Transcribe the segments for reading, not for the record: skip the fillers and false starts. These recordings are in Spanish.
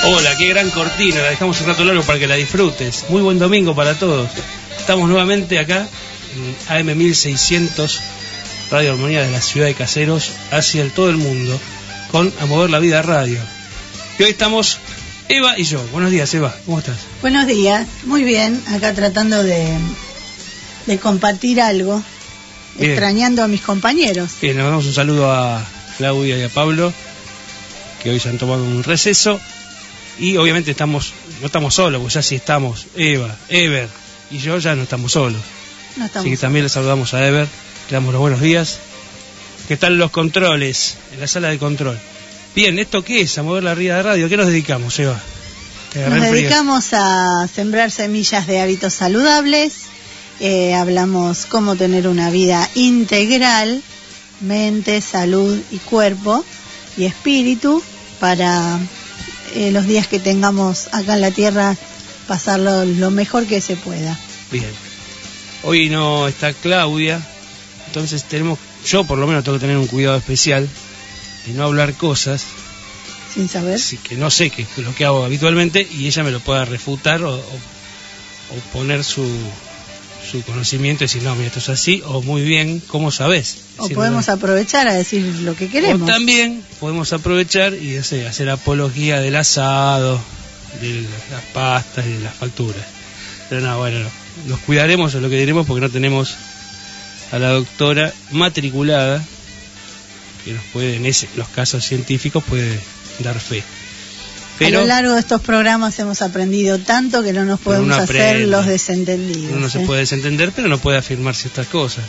Hola, qué gran cortina, la dejamos un rato largo para que la disfrutes. Muy buen domingo para todos. Estamos nuevamente acá en AM 1600, Radio Armonía de la ciudad de Caseros, hacia todo el mundo, con A Mover la Vida Radio. Y hoy estamos Eva y yo. Buenos días, Eva, ¿cómo estás? Buenos días, muy bien, acá tratando de compartir algo, bien. Extrañando a mis compañeros. Bien, le mandamos un saludo a Claudia y a Pablo, que hoy se han tomado un receso. Y obviamente no estamos solos, pues ya sí estamos Eva, Ever y yo ya no estamos solos. Así que también le saludamos a Ever, le damos los buenos días. ¿Qué tal los controles? En la sala de control. Bien, ¿esto qué es? A Mover la Vida de Radio. ¿Qué nos dedicamos, Eva? Nos dedicamos a sembrar semillas de hábitos saludables. Hablamos cómo tener una vida integral, mente, salud y cuerpo y espíritu, para los días que tengamos acá en la tierra, pasarlo lo mejor que se pueda. Bien. Hoy no está Claudia, entonces yo por lo menos tengo que tener un cuidado especial de no hablar cosas sin saber. Así que no sé qué es lo que hago habitualmente y ella me lo pueda refutar o poner su conocimiento y decir, no, mira, esto es así, o muy bien, ¿cómo sabés? O podemos aprovechar a decir lo que queremos. O también podemos aprovechar y hacer apología del asado, de las pastas y de las facturas. Pero no, bueno, nos cuidaremos de lo que diremos porque no tenemos a la doctora matriculada que nos puede, en los casos científicos, puede dar fe. Pero, a lo largo de estos programas hemos aprendido tanto que no nos podemos hacer los desentendidos. Uno se puede desentender, pero no puede afirmar ciertas cosas.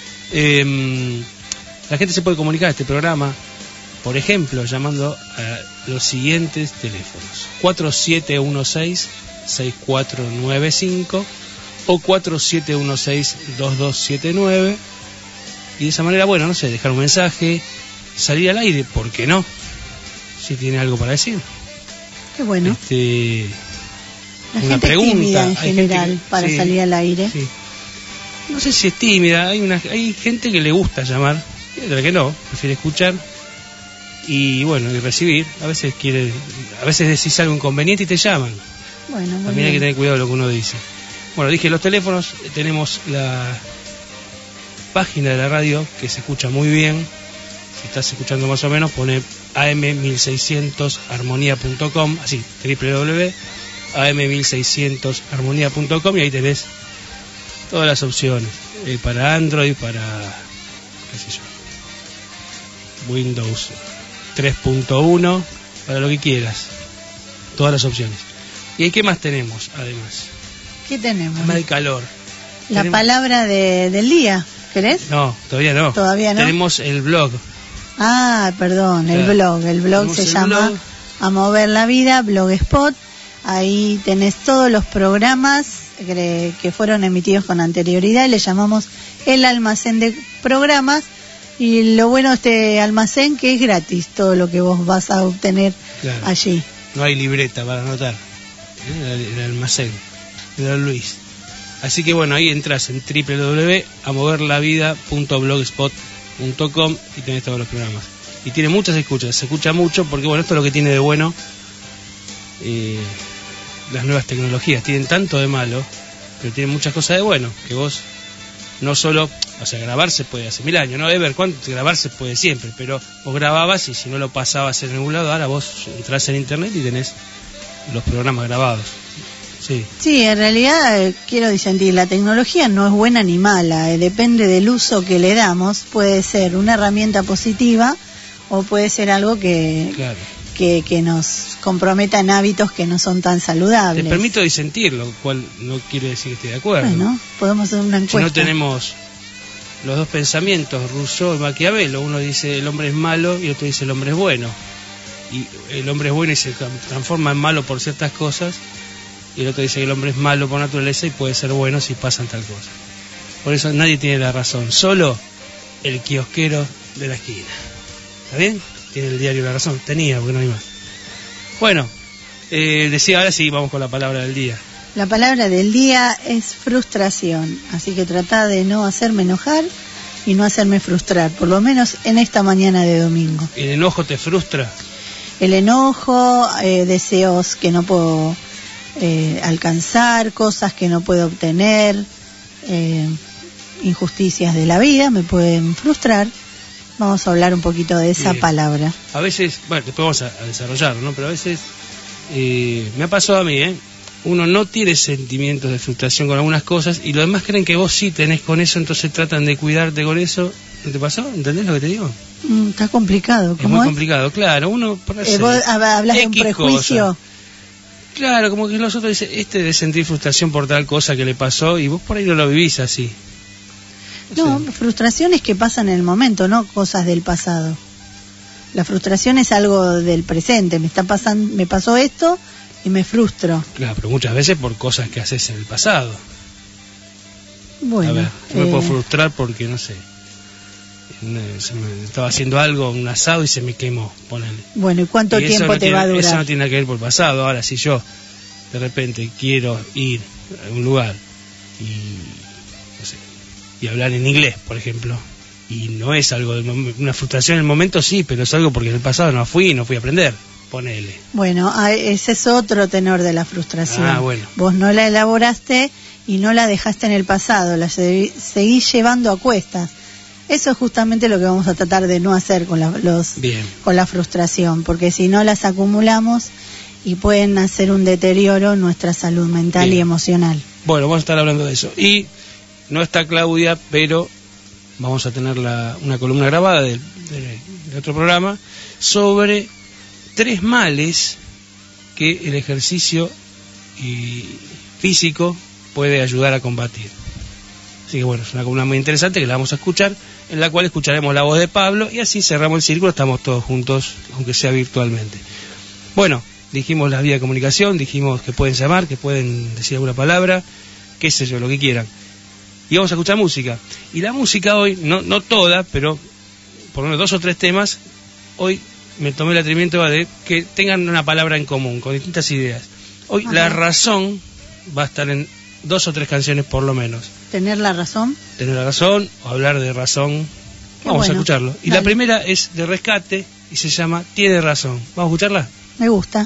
La gente se puede comunicar a este programa, por ejemplo, llamando a los siguientes teléfonos: 4716-6495 o 4716-2279. Y de esa manera, bueno, no sé, dejar un mensaje, salir al aire, ¿por qué no? Si tiene algo para decir. Qué bueno. La una gente pregunta. Tímida en general para salir al aire. Sí. No sé si es tímida, hay gente que le gusta llamar, y otra que no, prefiere escuchar y bueno, y recibir. A veces decís algo inconveniente y te llaman. Bueno, también hay que tener cuidado de lo que uno dice. Bueno, dije los teléfonos, tenemos la página de la radio que se escucha muy bien. Si estás escuchando más o menos, pone am1600armonía.com, así, www.am1600armonía.com, y ahí tenés todas las opciones, para Android, para, qué sé yo, Windows 3.1, para lo que quieras, todas las opciones. ¿Y qué más tenemos, además? ¿Qué tenemos? Además de calor. La palabra del día, ¿querés? No, todavía no. Todavía no. Tenemos el blog. Ah, perdón, claro. El blog se llama A Mover la Vida, Blogspot. Ahí tenés todos los programas que fueron emitidos con anterioridad, y le llamamos el almacén de programas. Y lo bueno de este almacén, que es gratis, todo lo que vos vas a obtener allí. No hay libreta para anotar, el almacén de Don Luis. Así que bueno, ahí entras en www.amoverlavida.blogspot.com y tenés todos los programas. Y tiene muchas escuchas, se escucha mucho porque bueno, esto es lo que tiene de bueno. Las nuevas tecnologías tienen tanto de malo, pero tienen muchas cosas de bueno, que vos no solo, o sea, grabarse puede hace 1000 años, ¿no? Ever, grabarse puede siempre, pero vos grababas y si no lo pasabas en ningún lado, ahora vos entrás en internet y tenés los programas grabados. Sí, en realidad quiero disentir, la tecnología no es buena ni mala, depende del uso que le damos. Puede ser una herramienta positiva o puede ser algo que nos comprometa en hábitos que no son tan saludables. Te permito disentir, lo cual no quiere decir que esté de acuerdo. Bueno, podemos hacer una encuesta. Si no tenemos los dos pensamientos, Rousseau y Maquiavelo, uno dice el hombre es malo y otro dice el hombre es bueno. Y el hombre es bueno y se transforma en malo por ciertas cosas, y el otro dice que el hombre es malo por naturaleza y puede ser bueno si pasan tal cosa. Por eso nadie tiene la razón, solo el kiosquero de la esquina. ¿Está bien? Tiene el diario la razón. Tenía, porque no hay más. Bueno, decía, ahora sí, vamos con la palabra del día. La palabra del día es frustración, así que trata de no hacerme enojar y no hacerme frustrar, por lo menos en esta mañana de domingo. ¿El enojo te frustra? el enojo, deseos que no puedo alcanzar, cosas que no puedo obtener, injusticias de la vida me pueden frustrar. Vamos a hablar un poquito de esa palabra. A veces, bueno, después vamos a desarrollarlo, ¿no? Pero a veces me ha pasado a mí, uno no tiene sentimientos de frustración con algunas cosas y los demás creen que vos sí tenés con eso, entonces tratan de cuidarte con eso. ¿No te pasó? ¿Entendés lo que te digo? Está complicado. Es muy complicado, claro. Uno vos hablas de un prejuicio. Cosa. Claro, como que los otros dicen, de sentir frustración por tal cosa que le pasó y vos por ahí no lo vivís así. No, frustraciones que pasan en el momento, no cosas del pasado. La frustración es algo del presente. Me pasó esto y me frustro. Claro, pero muchas veces por cosas que haces en el pasado. Bueno, a ver, yo me puedo frustrar porque, no sé, estaba haciendo algo, un asado y se me quemó, ponele. Bueno, ¿y cuánto tiempo te va a durar? Eso no tiene nada que ver por el pasado. Ahora, si yo de repente quiero ir a un lugar y hablar en inglés, por ejemplo, y no es algo una frustración en el momento, sí, pero es algo porque en el pasado no fui a aprender, ponele. Bueno, ese es otro tenor de la frustración. Bueno. Vos no la elaboraste y no la dejaste en el pasado, la seguís llevando a cuestas. Eso es justamente lo que vamos a tratar de no hacer con la frustración, porque si no las acumulamos y pueden hacer un deterioro en nuestra salud mental. Bien. Y emocional. Bueno, vamos a estar hablando de eso. Y no está Claudia, pero vamos a tener una columna grabada de otro programa sobre 3 males que el ejercicio físico puede ayudar a combatir. Así que bueno, es una columna muy interesante que la vamos a escuchar, en la cual escucharemos la voz de Pablo y así cerramos el círculo, estamos todos juntos, aunque sea virtualmente. Bueno, dijimos las vías de comunicación, dijimos que pueden llamar, que pueden decir alguna palabra, qué sé yo, lo que quieran. Y vamos a escuchar música. Y la música hoy, no toda, pero por lo menos 2 o 3 temas, hoy me tomé el atrevimiento de que tengan una palabra en común, con distintas ideas. Hoy la razón va a estar en 2 o 3 canciones por lo menos. ¿Tener la razón? Tener la razón, o hablar de razón. Vamos a escucharlo. Y la primera es de Rescate y se llama Tiene razón. ¿Vamos a escucharla? Me gusta.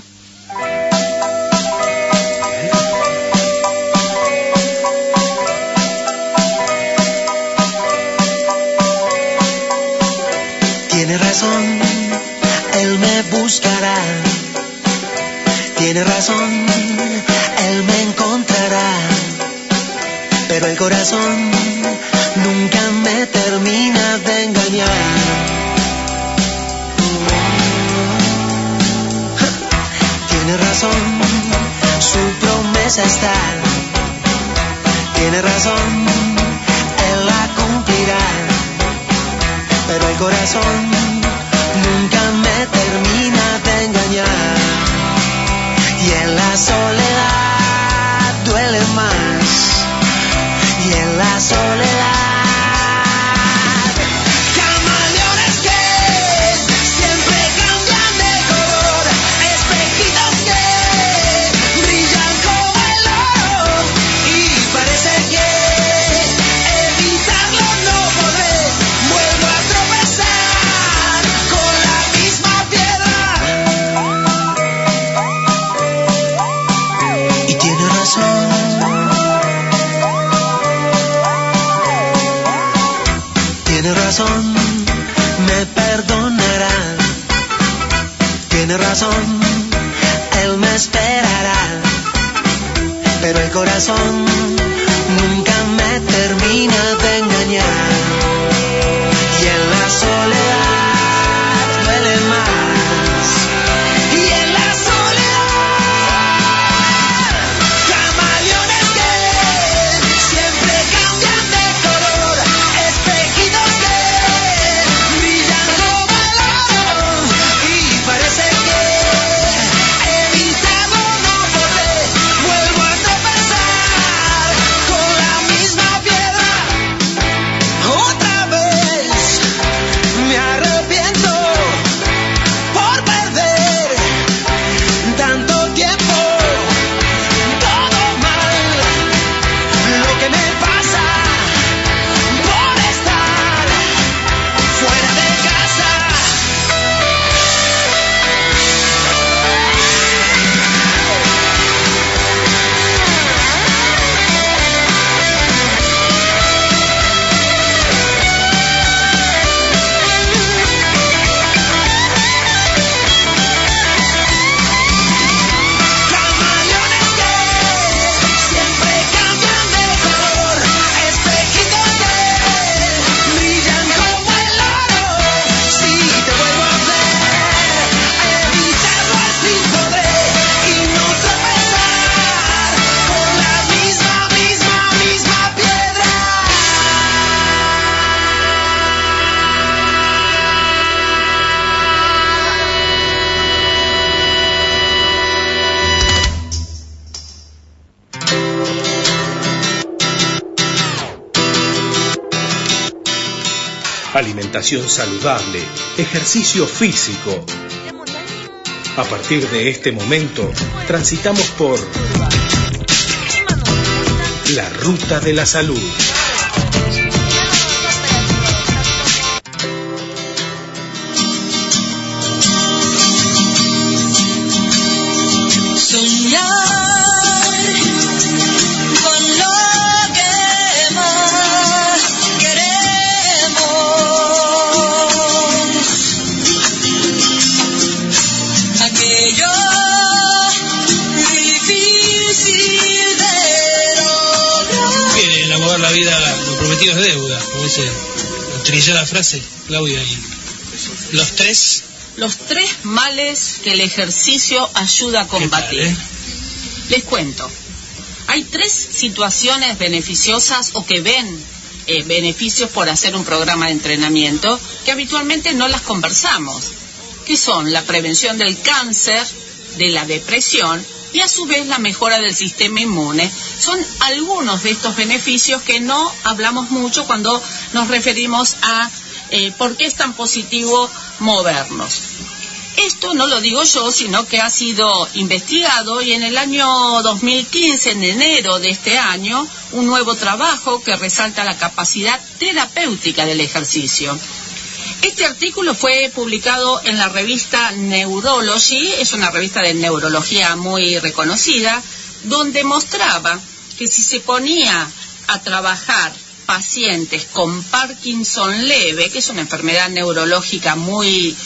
Tiene razón, él me buscará. Tiene razón, él me encontrará. Pero el corazón nunca me termina de engañar. Tiene razón, su promesa está. Tiene razón, él la cumplirá. Pero el corazón nunca me termina de engañar. Y en la soledad duele más. Y en la soledad camaleones que siempre cambian de color, espejitos que brillan como el oro. Y parece que evitarlo no podré. Vuelvo a tropezar con la misma piedra. Y tiene razón. Tiene razón, me perdonará. Tiene razón, él me esperará. Pero el corazón nunca me termina de engañar. Y en la soledad duele más. Y en la soledad camaleones que siempre cambian de color, espejitos que brillan como el oro. Y parece que evitarlo no podré. Vuelvo a tropezar con la alimentación saludable, ejercicio físico. A partir de este momento, transitamos por la ruta de la salud. La vida, lo prometido es deuda, como dice, utilizó la frase Claudia. Los tres males que el ejercicio ayuda a combatir. Les cuento, hay 3 situaciones beneficiosas o que ven beneficios por hacer un programa de entrenamiento que habitualmente no las conversamos, que son la prevención del cáncer, de la depresión y a su vez la mejora del sistema inmune. Son algunos de estos beneficios que no hablamos mucho cuando nos referimos a por qué es tan positivo movernos. Esto no lo digo yo, sino que ha sido investigado y en el año 2015, en enero de este año, un nuevo trabajo que resalta la capacidad terapéutica del ejercicio. Este artículo fue publicado en la revista Neurology, es una revista de neurología muy reconocida, donde mostraba que si se ponía a trabajar pacientes con Parkinson leve, que es una enfermedad neurológica muy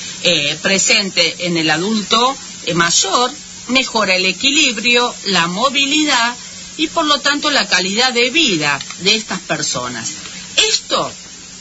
presente en el adulto mayor, mejora el equilibrio, la movilidad y por lo tanto la calidad de vida de estas personas. Esto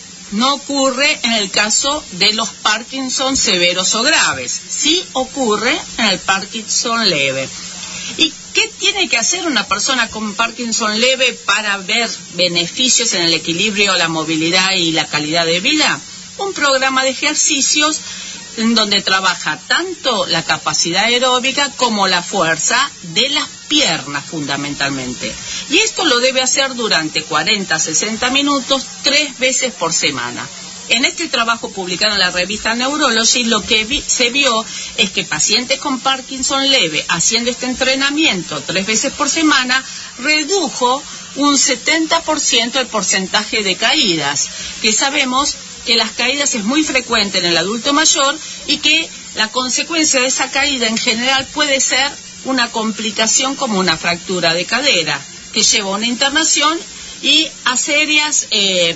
no ocurre en el caso de los Parkinson severos o graves, sí ocurre en el Parkinson leve. ¿Y qué tiene que hacer una persona con Parkinson leve para ver beneficios en el equilibrio, la movilidad y la calidad de vida? Un programa de ejercicios en donde trabaja tanto la capacidad aeróbica como la fuerza de las piernas fundamentalmente. Y esto lo debe hacer durante 40 a 60 minutos, 3 veces por semana. En este trabajo publicado en la revista Neurology, lo que se vio es que pacientes con Parkinson leve haciendo este entrenamiento 3 veces por semana redujo un 70% el porcentaje de caídas, que sabemos que las caídas es muy frecuente en el adulto mayor y que la consecuencia de esa caída en general puede ser una complicación como una fractura de cadera, que lleva a una internación y a serias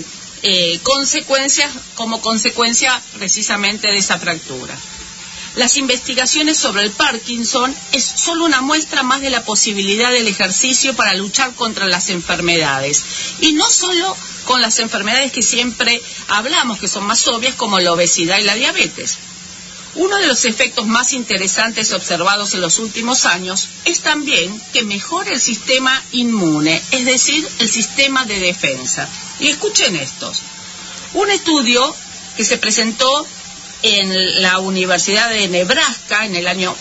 consecuencias como consecuencia precisamente de esa fractura. Las investigaciones sobre el Parkinson es solo una muestra más de la posibilidad del ejercicio para luchar contra las enfermedades. Y no solo con las enfermedades que siempre hablamos, que son más obvias, como la obesidad y la diabetes. Uno de los efectos más interesantes observados en los últimos años es también que mejora el sistema inmune, es decir, el sistema de defensa. Y escuchen estos. Un estudio que se presentó en la Universidad de Nebraska en el año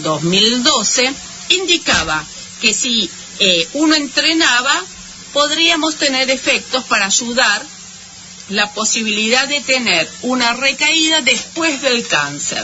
2012 indicaba que si uno entrenaba, podríamos tener efectos para ayudar la posibilidad de tener una recaída después del cáncer.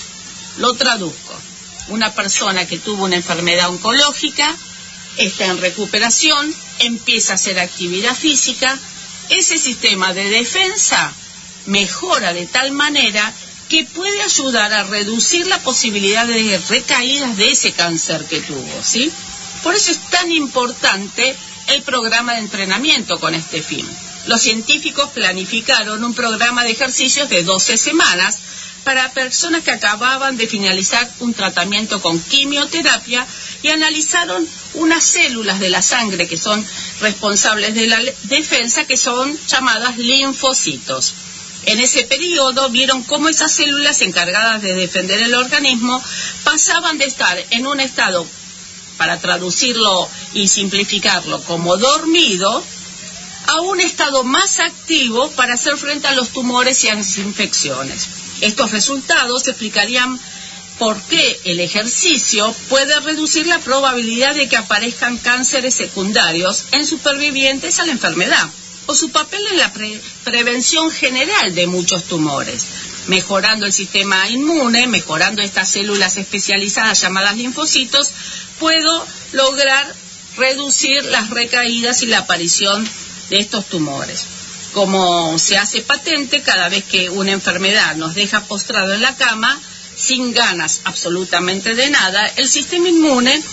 Lo traduzco. Una persona que tuvo una enfermedad oncológica, está en recuperación, empieza a hacer actividad física, ese sistema de defensa mejora de tal manera que puede ayudar a reducir la posibilidad de recaídas de ese cáncer que tuvo, ¿sí? Por eso es tan importante el programa de entrenamiento con este fin. Los científicos planificaron un programa de ejercicios de 12 semanas para personas que acababan de finalizar un tratamiento con quimioterapia y analizaron unas células de la sangre que son responsables de la defensa, que son llamadas linfocitos. En ese periodo vieron cómo esas células encargadas de defender el organismo pasaban de estar en un estado, para traducirlo y simplificarlo, como dormido, a un estado más activo para hacer frente a los tumores y a las infecciones. Estos resultados explicarían por qué el ejercicio puede reducir la probabilidad de que aparezcan cánceres secundarios en supervivientes a la enfermedad. o su papel en la prevención general de muchos tumores, mejorando el sistema inmune, mejorando estas células especializadas llamadas linfocitos, puedo lograr reducir las recaídas y la aparición de estos tumores. Como se hace patente, cada vez que una enfermedad nos deja postrado en la cama, sin ganas absolutamente de nada, el sistema inmune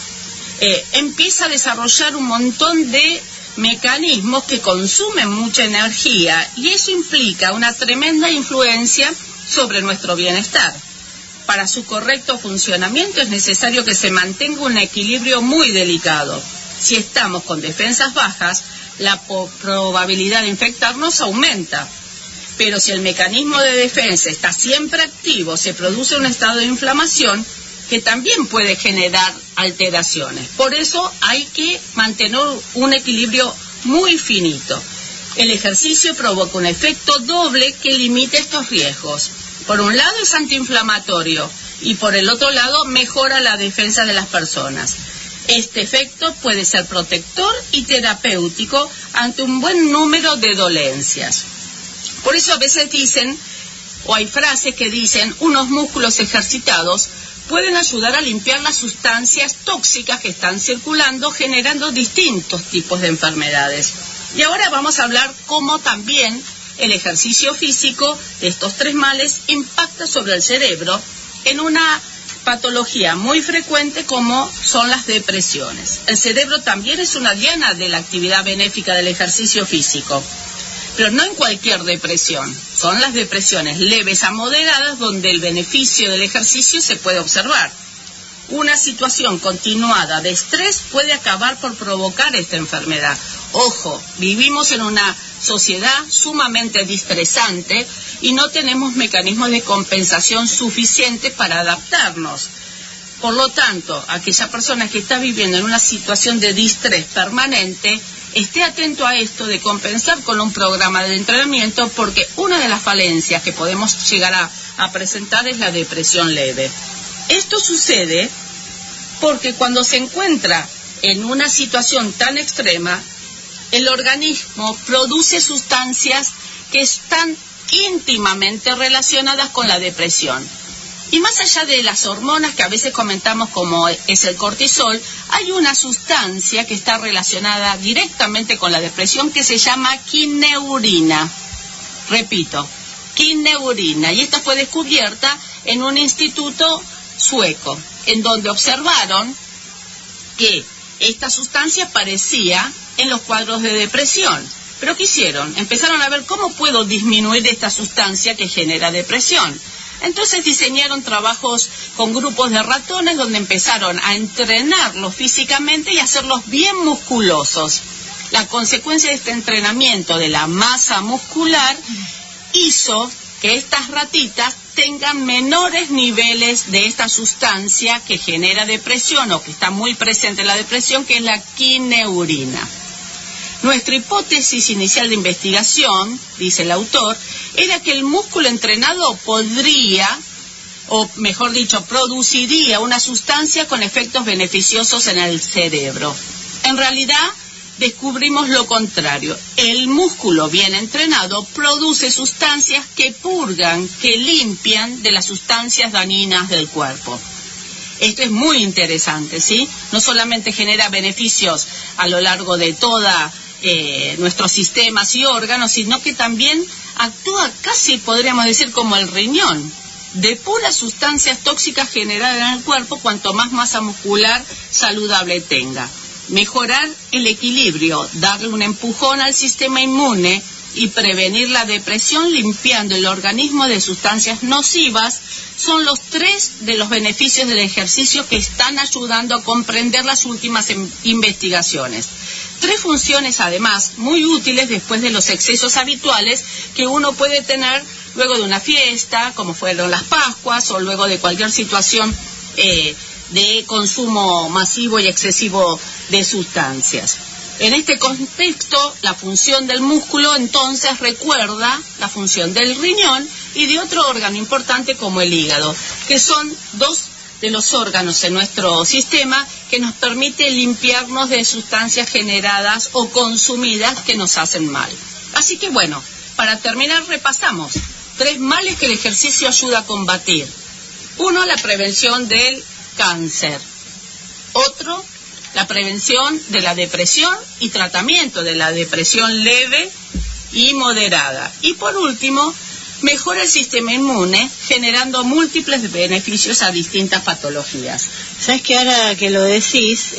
empieza a desarrollar un montón de mecanismos que consumen mucha energía, y eso implica una tremenda influencia sobre nuestro bienestar. Para su correcto funcionamiento es necesario que se mantenga un equilibrio muy delicado. Si estamos con defensas bajas, la probabilidad de infectarnos aumenta. Pero si el mecanismo de defensa está siempre activo, se produce un estado de inflamación que también puede generar alteraciones. Por eso hay que mantener un equilibrio muy finito. El ejercicio provoca un efecto doble que limita estos riesgos. Por un lado es antiinflamatorio y por el otro lado mejora la defensa de las personas. Este efecto puede ser protector y terapéutico ante un buen número de dolencias. Por eso a veces dicen, o hay frases que dicen, unos músculos ejercitados pueden ayudar a limpiar las sustancias tóxicas que están circulando, generando distintos tipos de enfermedades. Y ahora vamos a hablar cómo también el ejercicio físico de estos tres males impacta sobre el cerebro en una patología muy frecuente como son las depresiones. El cerebro también es una diana de la actividad benéfica del ejercicio físico, pero no en cualquier depresión. Son las depresiones leves a moderadas donde el beneficio del ejercicio se puede observar. Una situación continuada de estrés puede acabar por provocar esta enfermedad. Ojo, vivimos en una sociedad sumamente distresante y no tenemos mecanismos de compensación suficientes para adaptarnos. Por lo tanto, aquella persona que está viviendo en una situación de distrés permanente, esté atento a esto de compensar con un programa de entrenamiento, porque una de las falencias que podemos llegar a presentar es la depresión leve. Esto sucede porque cuando se encuentra en una situación tan extrema, el organismo produce sustancias que están íntimamente relacionadas con la depresión. Y más allá de las hormonas que a veces comentamos como es el cortisol, hay una sustancia que está relacionada directamente con la depresión que se llama quineurina. Repito, quineurina. Y esta fue descubierta en un instituto sueco, en donde observaron que esta sustancia aparecía en los cuadros de depresión. ¿Pero qué hicieron? Empezaron a ver cómo puedo disminuir esta sustancia que genera depresión. Entonces diseñaron trabajos con grupos de ratones donde empezaron a entrenarlos físicamente y hacerlos bien musculosos. La consecuencia de este entrenamiento de la masa muscular hizo que estas ratitas tengan menores niveles de esta sustancia que genera depresión o que está muy presente en la depresión, que es la quineurina. Nuestra hipótesis inicial de investigación, dice el autor, era que el músculo entrenado podría, o mejor dicho, produciría una sustancia con efectos beneficiosos en el cerebro. En realidad, descubrimos lo contrario. El músculo bien entrenado produce sustancias que purgan, que limpian de las sustancias dañinas del cuerpo. Esto es muy interesante, ¿sí? No solamente genera beneficios a lo largo de toda nuestros sistemas y órganos, sino que también actúa casi, podríamos decir, como el riñón. Depura sustancias tóxicas generadas en el cuerpo cuanto más masa muscular saludable tenga. Mejorar el equilibrio, darle un empujón al sistema inmune y prevenir la depresión limpiando el organismo de sustancias nocivas son los tres de los beneficios del ejercicio que están ayudando a comprender las últimas investigaciones. Tres funciones, además, muy útiles después de los excesos habituales que uno puede tener luego de una fiesta, como fueron las Pascuas, o luego de cualquier situación de consumo masivo y excesivo de sustancias. En este contexto, la función del músculo entonces recuerda la función del riñón y de otro órgano importante como el hígado, que son dos de los órganos en nuestro sistema que nos permite limpiarnos de sustancias generadas o consumidas que nos hacen mal. Así que bueno, para terminar repasamos 3 males que el ejercicio ayuda a combatir. 1, la prevención del cáncer. Otro, la prevención de la depresión y tratamiento de la depresión leve y moderada. Y por último, mejora el sistema inmune, generando múltiples beneficios a distintas patologías. ¿Sabes que ahora que lo decís,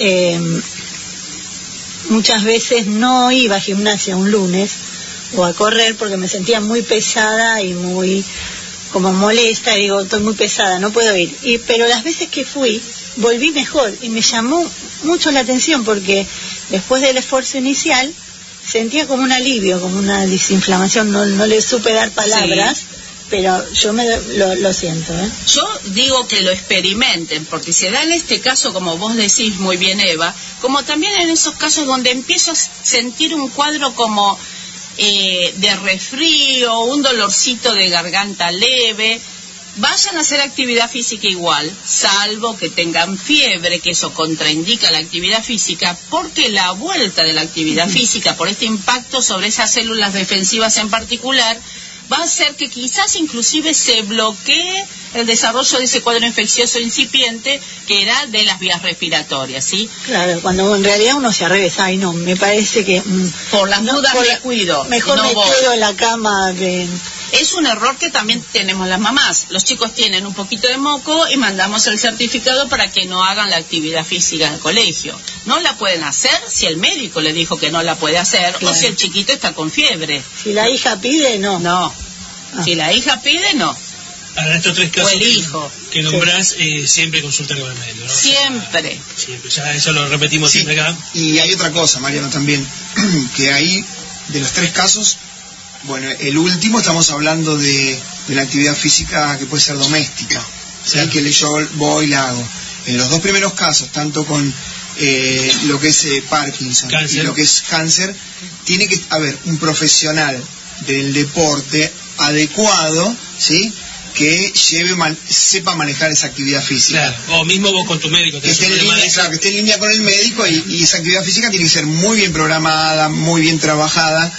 muchas veces no iba a gimnasia un lunes o a correr porque me sentía muy pesada y muy como molesta, digo, estoy muy pesada, no puedo ir. Pero las veces que fui, volví mejor y me llamó mucho la atención porque después del esfuerzo inicial sentía como un alivio, como una desinflamación, no le supe dar palabras, sí. Pero yo lo siento. Yo digo que lo experimenten, porque se da en este caso, como vos decís muy bien, Eva, como también en esos casos donde empiezo a sentir un cuadro como de resfrío, un dolorcito de garganta leve. Vayan a hacer actividad física igual, salvo que tengan fiebre, que eso contraindica la actividad física, porque la vuelta de la actividad física, por este impacto sobre esas células defensivas en particular, va a hacer que quizás inclusive se bloquee el desarrollo de ese cuadro infeccioso incipiente que era de las vías respiratorias, ¿sí? Claro, cuando en realidad uno se arregresa, ay no, me parece que... por las dudas me cuido. Mejor no me quedo en la cama que... Es un error que también tenemos las mamás. Los chicos tienen un poquito de moco y mandamos el certificado para que no hagan la actividad física en el colegio. No la pueden hacer si el médico le dijo que no la puede hacer, claro. O si el chiquito está con fiebre. Si la hija pide, no. No. Si la hija pide, no. Para estos 3 casos o el hijo. que nombrás, siempre consultar con el médico, ¿no? Siempre. O sea, siempre. Ya eso lo repetimos siempre acá. Y hay otra cosa, Mariano, también, que ahí, de los 3 casos, bueno, el último estamos hablando de la actividad física que puede ser doméstica, ¿sí? Que yo voy y la hago. En los 2 primeros casos, tanto con lo que es Parkinson y lo que es cáncer, tiene que haber un profesional del deporte adecuado, ¿sí? Que sepa manejar esa actividad física. Claro. O mismo vos con tu médico. Que esté en línea con el médico y esa actividad física tiene que ser muy bien programada, muy bien trabajada.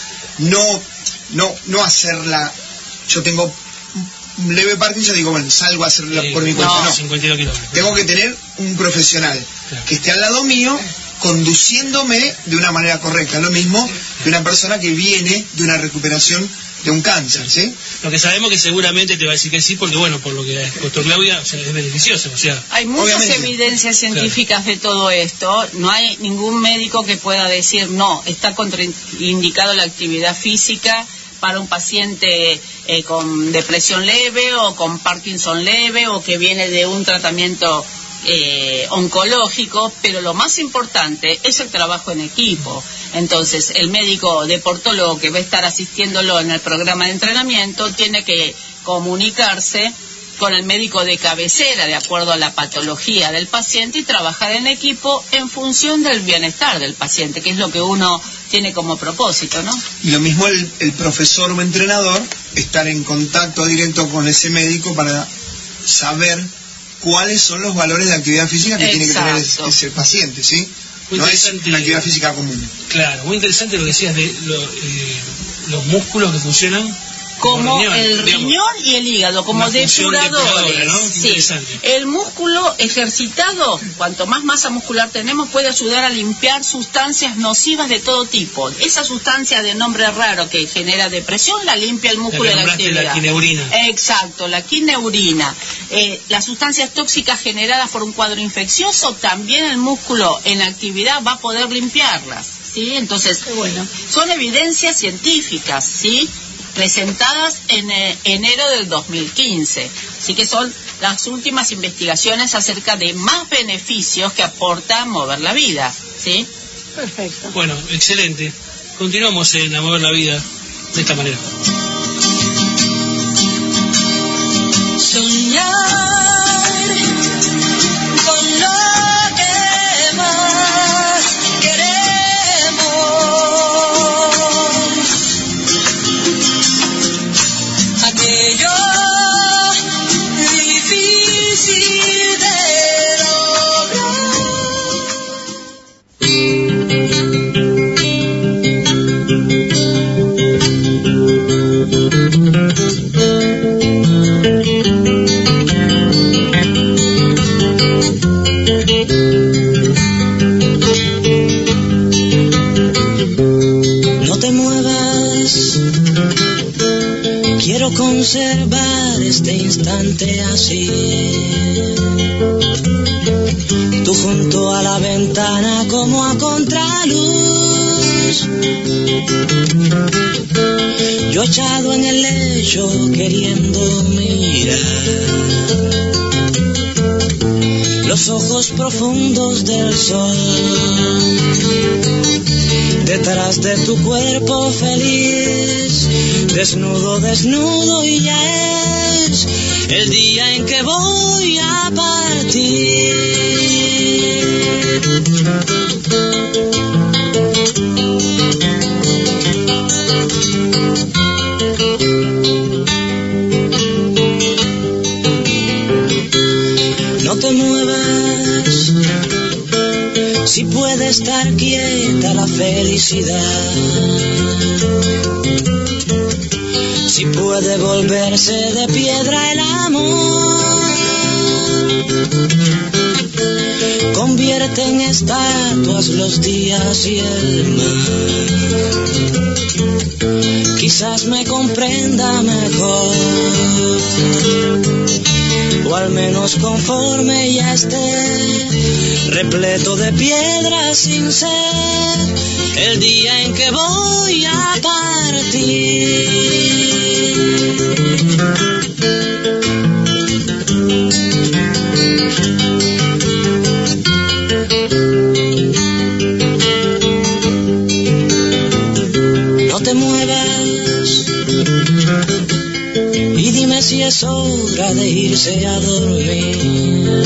No hacerla. Yo tengo un leve Parkinson, digo, bueno, salgo a hacerla por mi cuenta. No, 52 kilómetros. Tengo que tener un profesional, claro, que esté al lado mío, conduciéndome de una manera correcta. Lo mismo que una persona que viene de una recuperación de un cáncer, ¿sí? Lo que sabemos que seguramente te va a decir que sí, porque bueno, por lo que ha expuesto Claudia, o sea, es beneficioso, o sea... Hay muchas evidencias científicas, claro, de todo esto. No hay ningún médico que pueda decir, no, está contraindicado la actividad física para un paciente con depresión leve o con Parkinson leve o que viene de un tratamiento oncológico, pero lo más importante es el trabajo en equipo. Entonces, el médico deportólogo que va a estar asistiéndolo en el programa de entrenamiento tiene que comunicarse con el médico de cabecera de acuerdo a la patología del paciente y trabajar en equipo en función del bienestar del paciente, que es lo que uno tiene como propósito, ¿no? Y lo mismo el profesor o entrenador, estar en contacto directo con ese médico para saber cuáles son los valores de actividad física que tiene que tener ese paciente, ¿sí? No es la actividad física común. Claro, muy interesante lo que decías de los músculos que funcionan como el riñón y el hígado, como depuradores, ¿no? Sí. El músculo ejercitado, cuanto más masa muscular tenemos, puede ayudar a limpiar sustancias nocivas de todo tipo. Esa sustancia de nombre raro que genera depresión, la limpia el músculo de la actividad. La quineurina. Exacto, la quineurina. Las sustancias tóxicas generadas por un cuadro infeccioso, también el músculo en actividad va a poder limpiarlas, ¿sí? Entonces, bueno, son evidencias científicas, ¿sí?, presentadas en enero del 2015. Así que son las últimas investigaciones acerca de más beneficios que aporta mover la vida, ¿sí? Perfecto. Bueno, excelente. Continuamos en A Mover la Vida de esta manera. Soñar con lo que más queremos. Aquello difícil de lograr. conservar este instante así. Tú junto a la ventana como a contraluz, yo echado en el lecho queriendo mirar los ojos profundos del sol. Detrás de tu cuerpo feliz, desnudo, desnudo, y ya es el día en que voy a partir. No te muevas, si puede estar quieta la felicidad, si puede volverse de piedra el amor, convierte en estatuas los días y el mar. Quizás me comprenda mejor, o al menos conforme ya esté repleto de piedras sin ser el día en que voy a partir. No te muevas y dime si es hora de irse a dormir.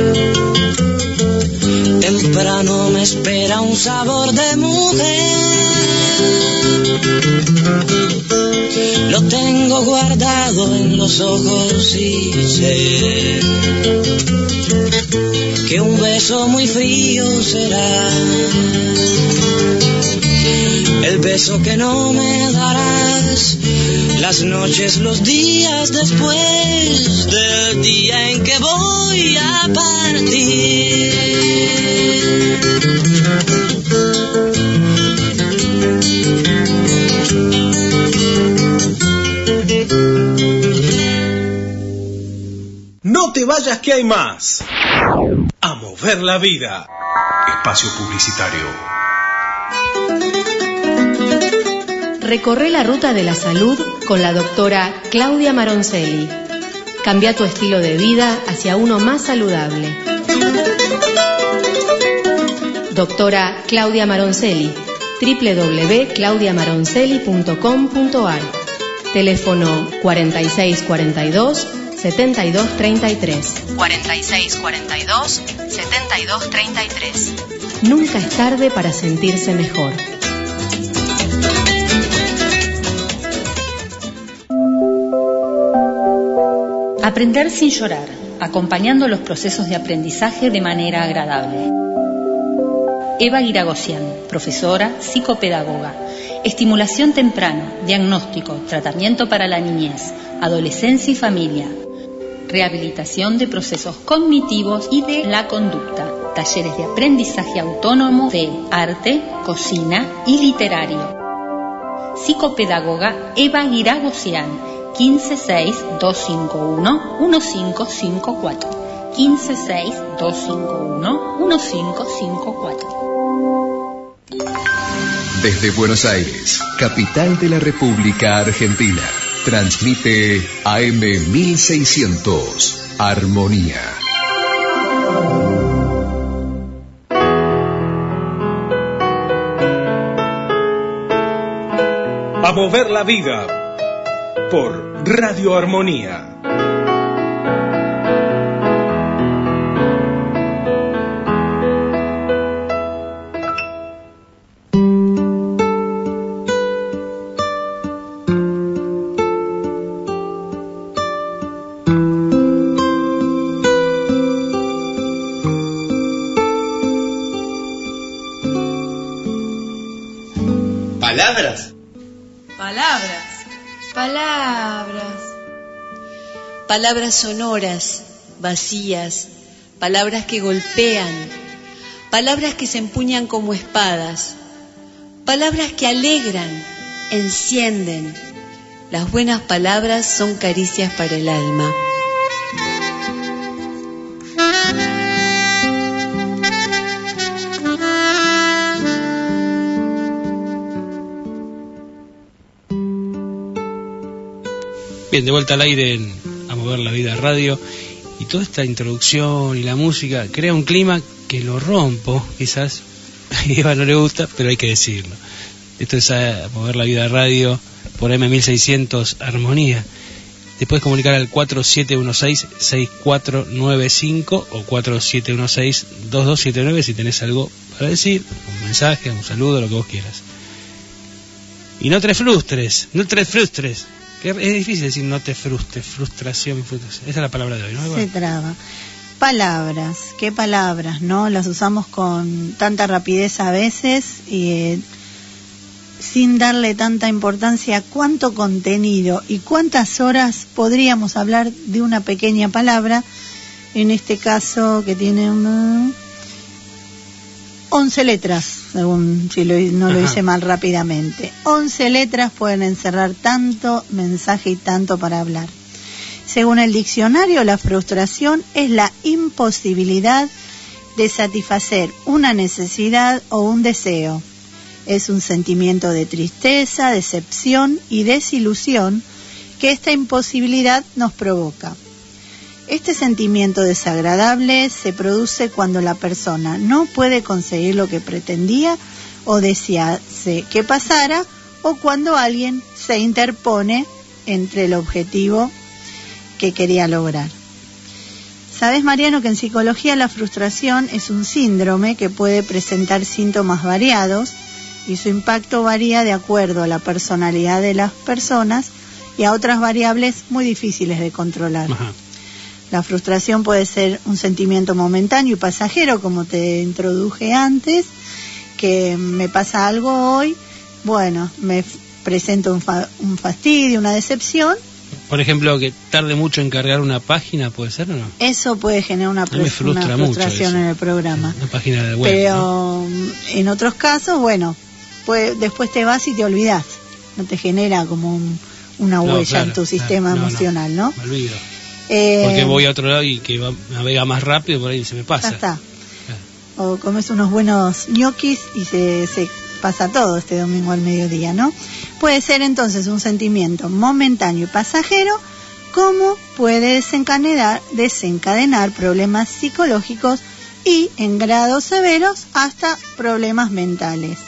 Temprano me espera un sabor de mujer, lo tengo guardado en los ojos y sé que un beso muy frío será el beso que no me darás las noches, los días después del día en que voy a partir. No te vayas, que hay más. A mover la vida. Espacio publicitario. Recorre la ruta de la salud con la doctora Claudia Maroncelli. Cambia tu estilo de vida hacia uno más saludable. Doctora Claudia Maroncelli, www.claudiamaroncelli.com.ar. Teléfono 4642-7233. 4642-7233. Nunca es tarde para sentirse mejor. Aprender sin llorar, acompañando los procesos de aprendizaje de manera agradable. Eva Guiragosian, profesora, psicopedagoga. Estimulación temprana, diagnóstico, tratamiento para la niñez, adolescencia y familia. Rehabilitación de procesos cognitivos y de la conducta. Talleres de aprendizaje autónomo de arte, cocina y literario. Psicopedagoga Eva Guiragosian, 156251-1554. 156251-1554. Desde Buenos Aires, capital de la República Argentina, transmite AM 1600, Armonía. A mover la vida por Radio Armonía. Palabras. Palabras. Palabras. Palabras sonoras, vacías, palabras que golpean, palabras que se empuñan como espadas, palabras que alegran, encienden, Las buenas palabras son caricias para el alma. Bien, de vuelta al aire en A Mover la Vida Radio, y toda esta introducción y la música crea un clima que lo rompo, quizás a Eva no le gusta, pero hay que decirlo. Esto es A Mover la Vida Radio por M1600 Armonía. Te puedes comunicar al 4716-6495 o 4716-2279 si tenés algo para decir, un mensaje, un saludo, lo que vos quieras. Y no te frustres, que es difícil decir no te frustres, frustración. Esa es la palabra de hoy, ¿no? Se traba. Palabras, ¿qué palabras, no? Las usamos con tanta rapidez a veces y sin darle tanta importancia a cuánto contenido y cuántas horas podríamos hablar de una pequeña palabra, en este caso que tiene 11 letras, según si no lo hice mal rápidamente. 11 letras pueden encerrar tanto mensaje y tanto para hablar. Según el diccionario, la frustración es la imposibilidad de satisfacer una necesidad o un deseo. Es un sentimiento de tristeza, decepción y desilusión que esta imposibilidad nos provoca. Este sentimiento desagradable se produce cuando la persona no puede conseguir lo que pretendía o desease que pasara, o cuando alguien se interpone entre el objetivo que quería lograr. ¿Sabes, Mariano, que en psicología la frustración es un síndrome que puede presentar síntomas variados y su impacto varía de acuerdo a la personalidad de las personas y a otras variables muy difíciles de controlar? Ajá. La frustración puede ser un sentimiento momentáneo y pasajero, como te introduje antes, que me pasa algo hoy, bueno, me presento un fastidio, una decepción. Por ejemplo, que tarde mucho en cargar una página, ¿puede ser o no? Eso puede generar una frustración en el programa. Una página de web. Pero ¿no? En otros casos, bueno, después te vas y te olvidás. No te genera como una huella en tu sistema emocional, ¿no? Me olvido. Porque voy a otro lado y que navega más rápido, por ahí se me pasa. Ya está. O comes unos buenos ñoquis y se pasa todo este domingo al mediodía, ¿no? Puede ser entonces un sentimiento momentáneo y pasajero, como puede desencadenar problemas psicológicos y, en grados severos, hasta problemas mentales.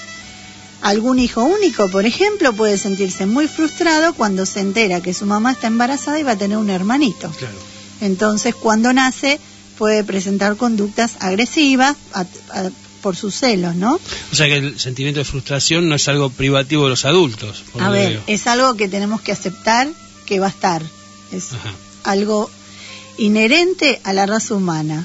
Algún hijo único, por ejemplo, puede sentirse muy frustrado cuando se entera que su mamá está embarazada y va a tener un hermanito. Claro. Entonces, cuando nace, puede presentar conductas agresivas por sus celos, ¿no? O sea que el sentimiento de frustración no es algo privativo de los adultos. A ver, es algo que tenemos que aceptar que va a estar. Es algo inherente a la raza humana.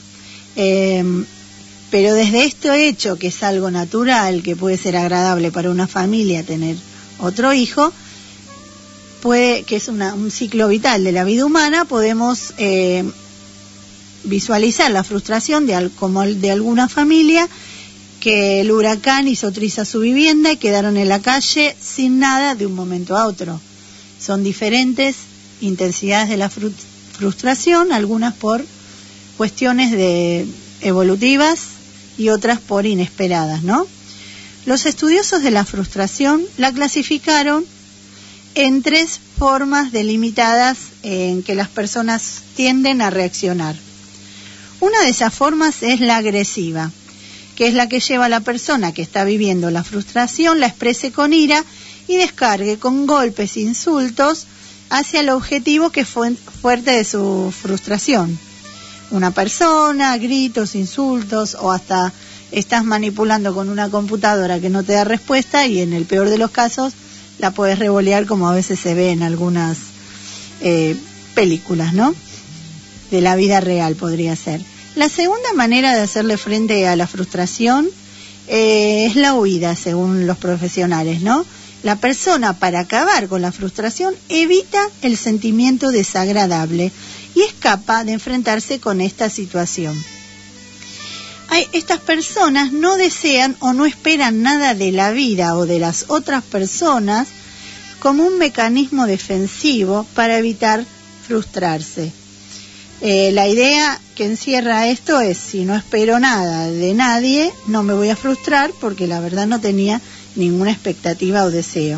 Pero desde este hecho, que es algo natural, que puede ser agradable para una familia tener otro hijo, que es un ciclo vital de la vida humana, podemos visualizar la frustración como de alguna familia que el huracán hizo trizas su vivienda y quedaron en la calle sin nada de un momento a otro. Son diferentes intensidades de la frustración, algunas por cuestiones evolutivas y otras por inesperadas, ¿no? Los estudiosos de la frustración la clasificaron en 3 formas delimitadas en que las personas tienden a reaccionar. Una de esas formas es la agresiva, que es la que lleva a la persona que está viviendo la frustración, la exprese con ira y descargue con golpes e insultos hacia el objetivo que fue fuerte de su frustración. Una persona, gritos, insultos, o hasta estás manipulando con una computadora que no te da respuesta y en el peor de los casos la puedes revolear, como a veces se ve en algunas películas, ¿no? De la vida real podría ser. La segunda manera de hacerle frente a la frustración es la huida, según los profesionales, ¿no? La persona, para acabar con la frustración, evita el sentimiento desagradable y escapa de enfrentarse con esta situación. Estas personas no desean o no esperan nada de la vida o de las otras personas como un mecanismo defensivo para evitar frustrarse. La idea que encierra esto es: si no espero nada de nadie, no me voy a frustrar, porque la verdad no tenía ninguna expectativa o deseo.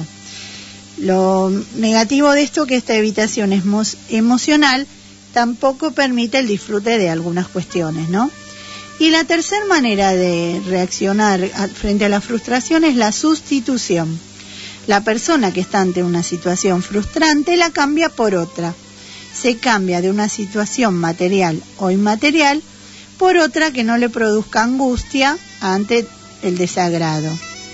Lo negativo de esto, que esta evitación emocional tampoco permite el disfrute de algunas cuestiones, ¿no? Y la tercera manera de reaccionar frente a la frustración es la sustitución. La persona que está ante una situación frustrante la cambia por otra. Se cambia de una situación material o inmaterial por otra que no le produzca angustia ante el desagrado.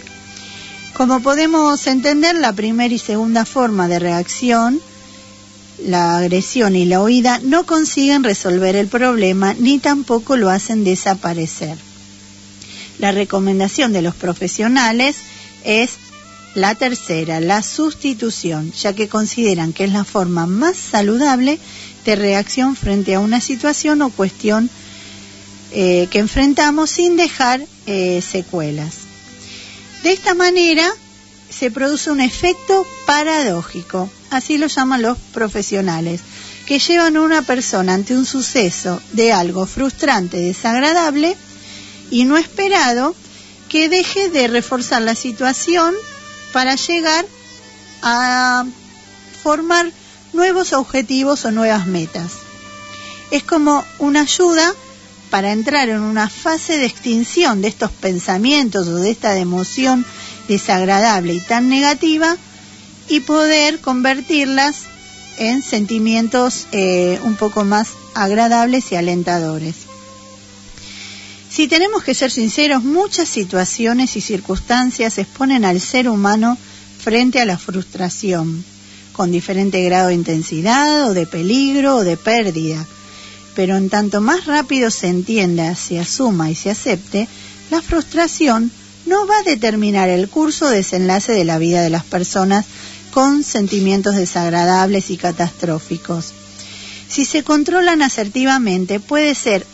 Como podemos entender, la primera y segunda forma de reacción, la agresión y la huida, no consiguen resolver el problema ni tampoco lo hacen desaparecer. La recomendación de los profesionales es la tercera, la sustitución, ya que consideran que es la forma más saludable de reacción frente a una situación o cuestión que enfrentamos sin dejar secuelas. De esta manera se produce un efecto paradójico, así lo llaman los profesionales, que llevan a una persona ante un suceso de algo frustrante, desagradable y no esperado, que deje de reforzar la situación para llegar a formar nuevos objetivos o nuevas metas. Es como una ayuda para entrar en una fase de extinción de estos pensamientos o de esta emoción desagradable y tan negativa, y poder convertirlas en sentimientos un poco más agradables y alentadores. Si tenemos que ser sinceros, muchas situaciones y circunstancias exponen al ser humano frente a la frustración, con diferente grado de intensidad o de peligro o de pérdida. Pero en tanto más rápido se entienda, se asuma y se acepte, la frustración no va a determinar el curso o desenlace de la vida de las personas con sentimientos desagradables y catastróficos. Si se controlan asertivamente, puede ser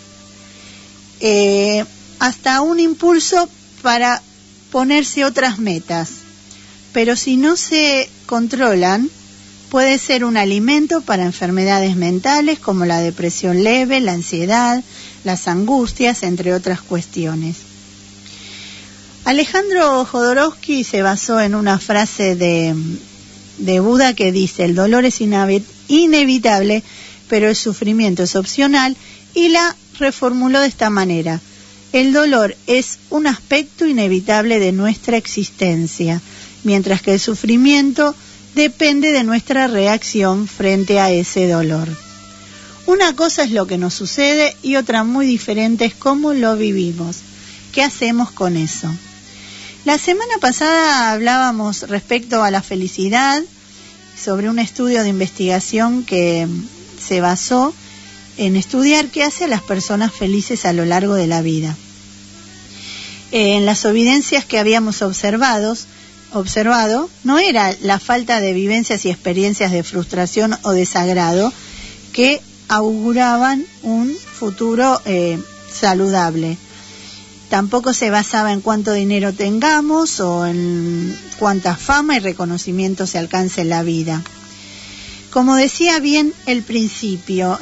hasta un impulso para ponerse otras metas, pero si no se controlan, puede ser un alimento para enfermedades mentales como la depresión leve, la ansiedad, las angustias, entre otras cuestiones. Alejandro Jodorowsky se basó en una frase de Buda que dice: el dolor es inevitable, pero el sufrimiento es opcional, y la reformuló de esta manera: el dolor es un aspecto inevitable de nuestra existencia, mientras que el sufrimiento depende de nuestra reacción frente a ese dolor. Una cosa es lo que nos sucede y otra muy diferente es cómo lo vivimos. ¿Qué hacemos con eso? La semana pasada hablábamos respecto a la felicidad, sobre un estudio de investigación que se basó en estudiar qué hace a las personas felices a lo largo de la vida. En las evidencias que habíamos observado, no era la falta de vivencias y experiencias de frustración o desagrado que auguraban un futuro saludable. Tampoco se basaba en cuánto dinero tengamos o en cuánta fama y reconocimiento se alcance en la vida. Como decía bien el Principito,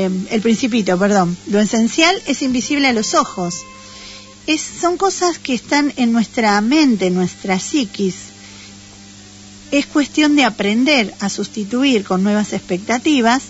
lo esencial es invisible a los ojos. Son cosas que están en nuestra mente, en nuestra psiquis. Es cuestión de aprender a sustituir con nuevas expectativas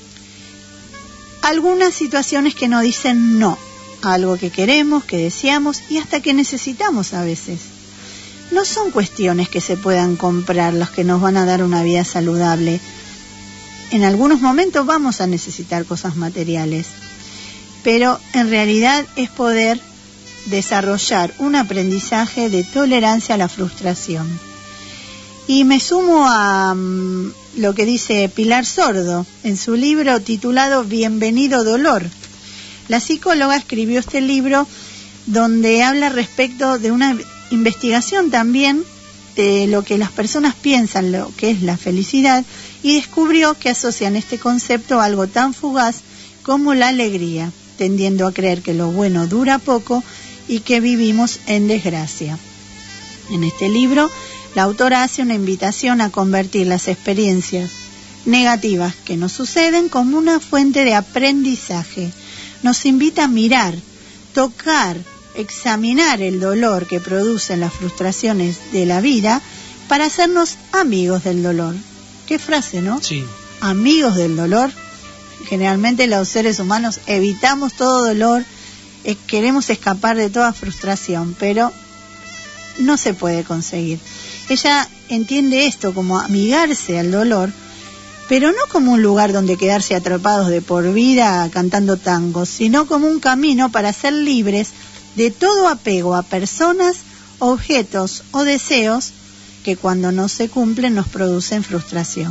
algunas situaciones que nos dicen no a algo que queremos, que deseamos y hasta que necesitamos a veces. No son cuestiones que se puedan comprar las que nos van a dar una vida saludable. En algunos momentos vamos a necesitar cosas materiales, pero en realidad es poder desarrollar un aprendizaje de tolerancia a la frustración. Y me sumo a lo que dice Pilar Sordo en su libro titulado Bienvenido Dolor. La psicóloga escribió este libro donde habla respecto de una investigación también de lo que las personas piensan, lo que es la felicidad, y descubrió que asocian este concepto a algo tan fugaz como la alegría, tendiendo a creer que lo bueno dura poco y que vivimos en desgracia. En este libro, La autora hace una invitación a convertir las experiencias negativas que nos suceden como una fuente de aprendizaje. Nos invita a mirar, tocar, examinar el dolor que producen las frustraciones de la vida para hacernos amigos del dolor. ¿Qué frase, no? Sí. Amigos del dolor. Generalmente los seres humanos evitamos todo dolor, queremos escapar de toda frustración, pero no se puede conseguir. Ella entiende esto como amigarse al dolor, pero no como un lugar donde quedarse atrapados de por vida cantando tangos, sino como un camino para ser libres de todo apego a personas, objetos o deseos que cuando no se cumplen nos producen frustración.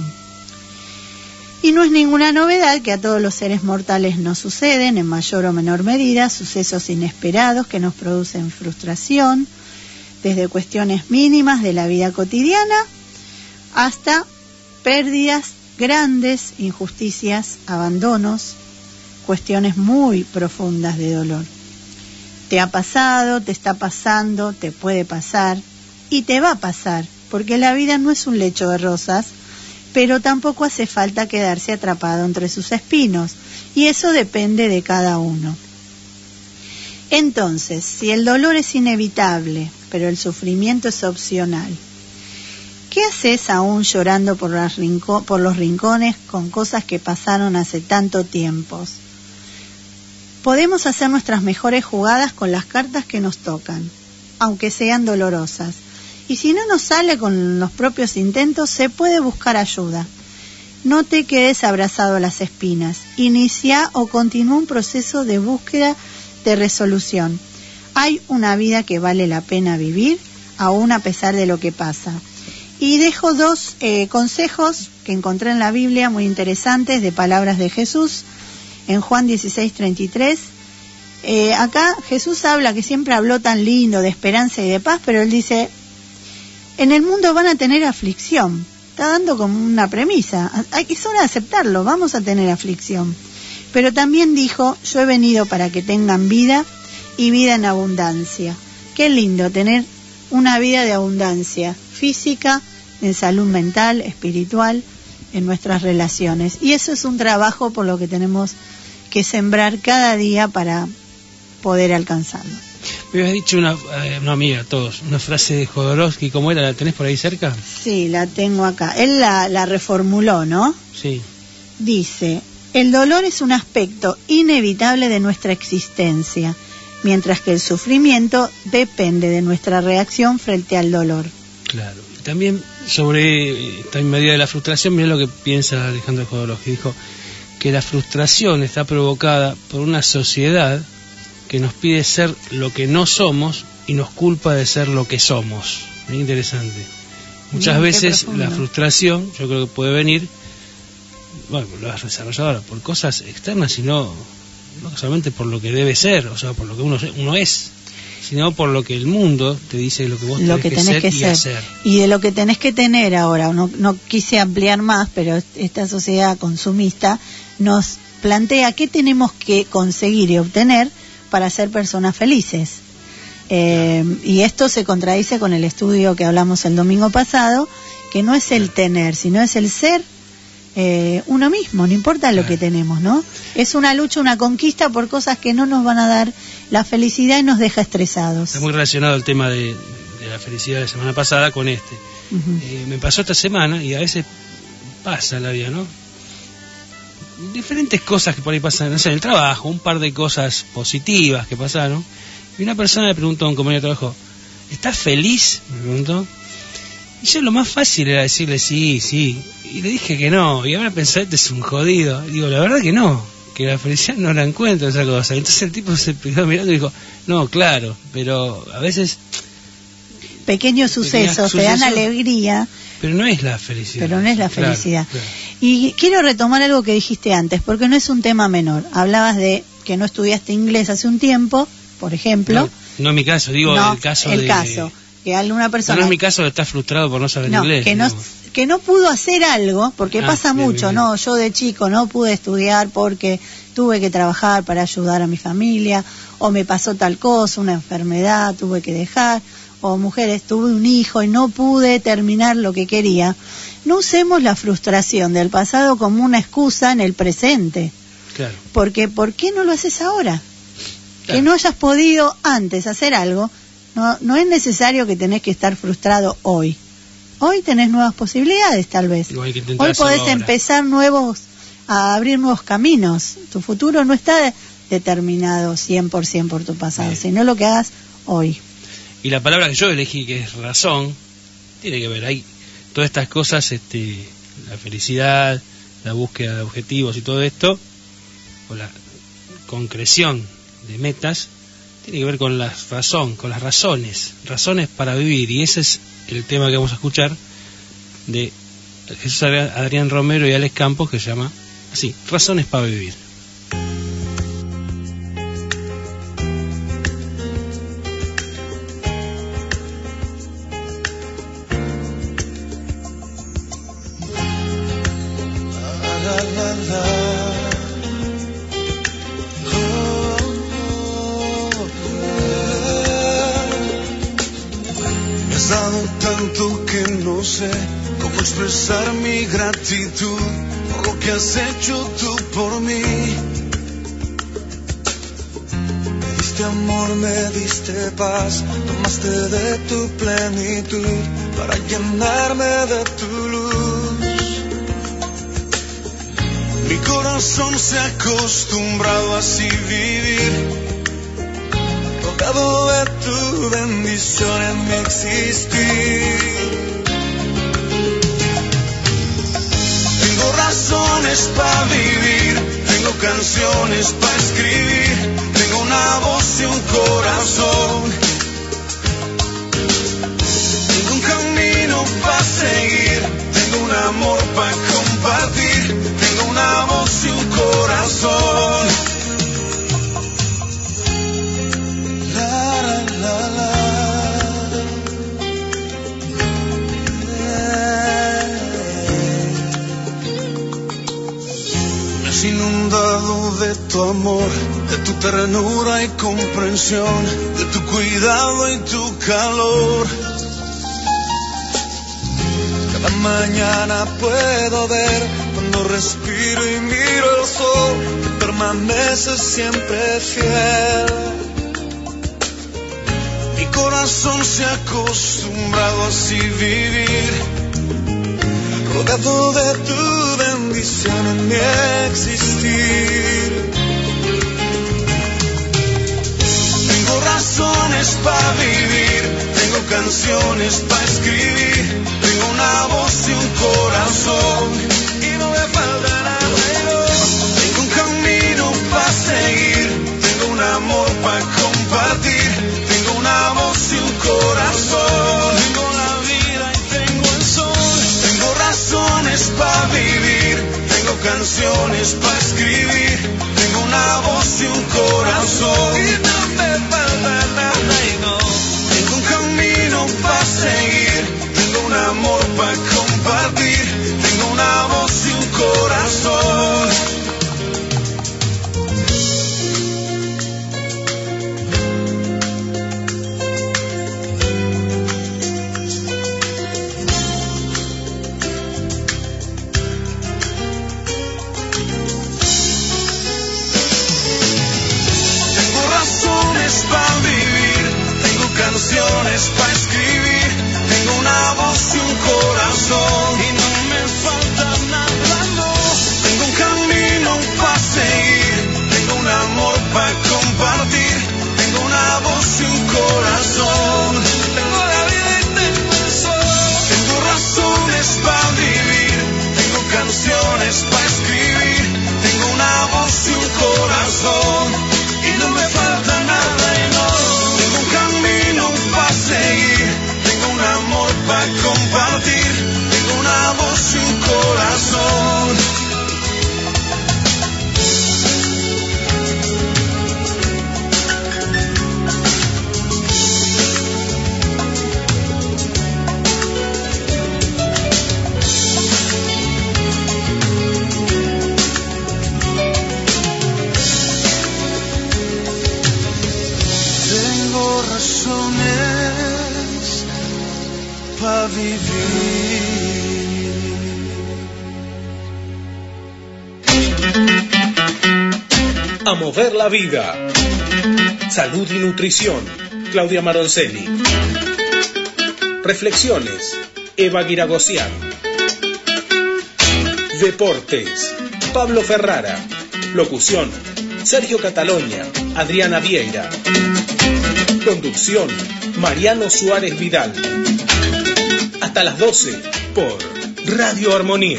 Y no es ninguna novedad que a todos los seres mortales nos suceden, en mayor o menor medida, sucesos inesperados que nos producen frustración, desde cuestiones mínimas de la vida cotidiana hasta pérdidas grandes, injusticias, abandonos, cuestiones muy profundas de dolor. Te ha pasado, te está pasando, te puede pasar y te va a pasar, porque la vida no es un lecho de rosas, pero tampoco hace falta quedarse atrapado entre sus espinos, y eso depende de cada uno. Entonces, si el dolor es inevitable, pero el sufrimiento es opcional, ¿qué haces aún llorando por los rincones con cosas que pasaron hace tanto tiempo? Podemos hacer nuestras mejores jugadas con las cartas que nos tocan, aunque sean dolorosas. Y si no nos sale con los propios intentos, se puede buscar ayuda. No te quedes abrazado a las espinas. Inicia o continúa un proceso de búsqueda de resolución. Hay una vida que vale la pena vivir, aún a pesar de lo que pasa. Y dejo dos consejos que encontré en la Biblia muy interesantes de palabras de Jesús. En Juan 16:33, acá Jesús habla, que siempre habló tan lindo de esperanza y de paz, pero él dice: en el mundo van a tener aflicción. Está dando como una premisa. Es hora de aceptarlo, vamos a tener aflicción. Pero también dijo: yo he venido para que tengan vida y vida en abundancia. Qué lindo tener una vida de abundancia física, en salud mental, espiritual, en nuestras relaciones. Y eso es un trabajo por lo que tenemos que sembrar cada día para poder alcanzarlo. Me habías dicho una amiga, todos, una frase de Jodorowsky, ¿cómo era? ¿La tenés por ahí cerca? Sí, la tengo acá. Él la reformuló, ¿no? Sí. Dice: el dolor es un aspecto inevitable de nuestra existencia, mientras que el sufrimiento depende de nuestra reacción frente al dolor. Claro. Y también sobre esta medida de la frustración, mirá lo que piensa Alejandro Jodorowsky. Dijo que la frustración está provocada por una sociedad que nos pide ser lo que no somos y nos culpa de ser lo que somos. Muy interesante. Muchas veces la frustración, yo creo que puede venir, bueno, lo has desarrollado ahora, por cosas externas, sino no solamente por lo que debe ser, o sea, por lo que uno es, sino por lo que el mundo te dice lo que vos tenés que ser y hacer. Y de lo que tenés que tener ahora. No quise ampliar más, pero esta sociedad consumista nos plantea qué tenemos que conseguir y obtener para ser personas felices. Y esto se contradice con el estudio que hablamos el domingo pasado, que no es el tener, sino es el ser uno mismo, no importa lo que tenemos, ¿no? Es una lucha, una conquista por cosas que no nos van a dar la felicidad y nos deja estresados. Está muy relacionado el tema de la felicidad de la semana pasada con este. Me pasó esta semana, y a veces pasa en la vida, ¿no? Diferentes cosas que por ahí pasan, no sé, en el trabajo, un par de cosas positivas que pasaron, y una persona le preguntó a un compañero de trabajo: ¿estás feliz?, me preguntó. Y yo lo más fácil era decirle sí, y le dije que no, y ahora pensé, este es un jodido. Y digo, la verdad que no, que la felicidad no la encuentro, esa cosa. Entonces el tipo se quedó mirando y dijo: no, claro, pero a veces pequeños sucesos te dan alegría, pero no es la felicidad. Claro. Y quiero retomar algo que dijiste antes, porque no es un tema menor. Hablabas de que no estudiaste inglés hace un tiempo, por ejemplo. No en mi caso, digo el caso que alguna persona... No es mi caso de estar frustrado por no saber inglés. porque no pudo hacer algo, porque pasa mucho, ¿no? Yo de chico no pude estudiar porque tuve que trabajar para ayudar a mi familia, o me pasó tal cosa, una enfermedad, tuve que dejar, o mujeres, tuve un hijo y no pude terminar lo que quería. No usemos la frustración del pasado como una excusa en el presente. Claro. Porque, ¿por qué no lo haces ahora? Claro. Que no hayas podido antes hacer algo, no es necesario que tenés que estar frustrado hoy. Hoy tenés nuevas posibilidades, tal vez. Hoy podés empezar a abrir nuevos caminos. Tu futuro no está determinado 100% por tu pasado, sino lo que hagas hoy. Y la palabra que yo elegí, que es razón, tiene que ver ahí. Todas estas cosas, la felicidad, la búsqueda de objetivos y todo esto, o la concreción de metas, tiene que ver con la razón, con las razones para vivir. Y ese es el tema que vamos a escuchar de Jesús Adrián Romero y Alex Campos, que se llama así, Razones para Vivir. Cómo expresar mi gratitud por lo que has hecho tú por mí. Me diste amor, me diste paz, tomaste de tu plenitud para llenarme de tu luz. Mi corazón se ha acostumbrado a así vivir, rodeado de tu bendición en mi existir. Tengo razones para vivir, tengo canciones para escribir, tengo una voz y un corazón, tengo un camino para seguir, tengo un amor para compartir, tengo una voz y un corazón. La, la, la, la. Inundado de tu amor, de tu ternura y comprensión, de tu cuidado y tu calor. Cada mañana puedo ver, cuando respiro y miro el sol, que permaneces siempre fiel. Mi corazón se ha acostumbrado a así vivir, rodeado de tu bendición en mi existir. Tengo razones para vivir, tengo canciones para escribir, tengo una voz y un corazón, y no me falta nada. Tengo un camino para seguir, tengo un amor para compartir, tengo una voz y un corazón, tengo la vida y tengo el sol. Tengo razones para vivir, tengo canciones para escribir, tengo una voz y un corazón, y no me falta nada y no. Tengo un camino para seguir, tengo un amor para compartir, tengo una voz y un corazón. Para vivir, tengo canciones para escribir, tengo una voz y un corazón, y no me falta nada, no. Tengo un camino para seguir, tengo un amor para compartir, tengo una voz y un corazón, tengo la vida y tengo el sol. Tengo razones para vivir, tengo canciones para escribir, tengo una voz y un corazón, y no me falta nada. Seguir, tengo un amor para compartir, tengo vivir. A mover la vida. Salud y nutrición. Claudia Maroncelli. Reflexiones. Eva Guiragosian. Deportes. Pablo Ferrara. Locución. Sergio Catalonia. Adriana Vieira. Conducción. Mariano Suárez Vidal. Hasta las 12 por Radio Armonía.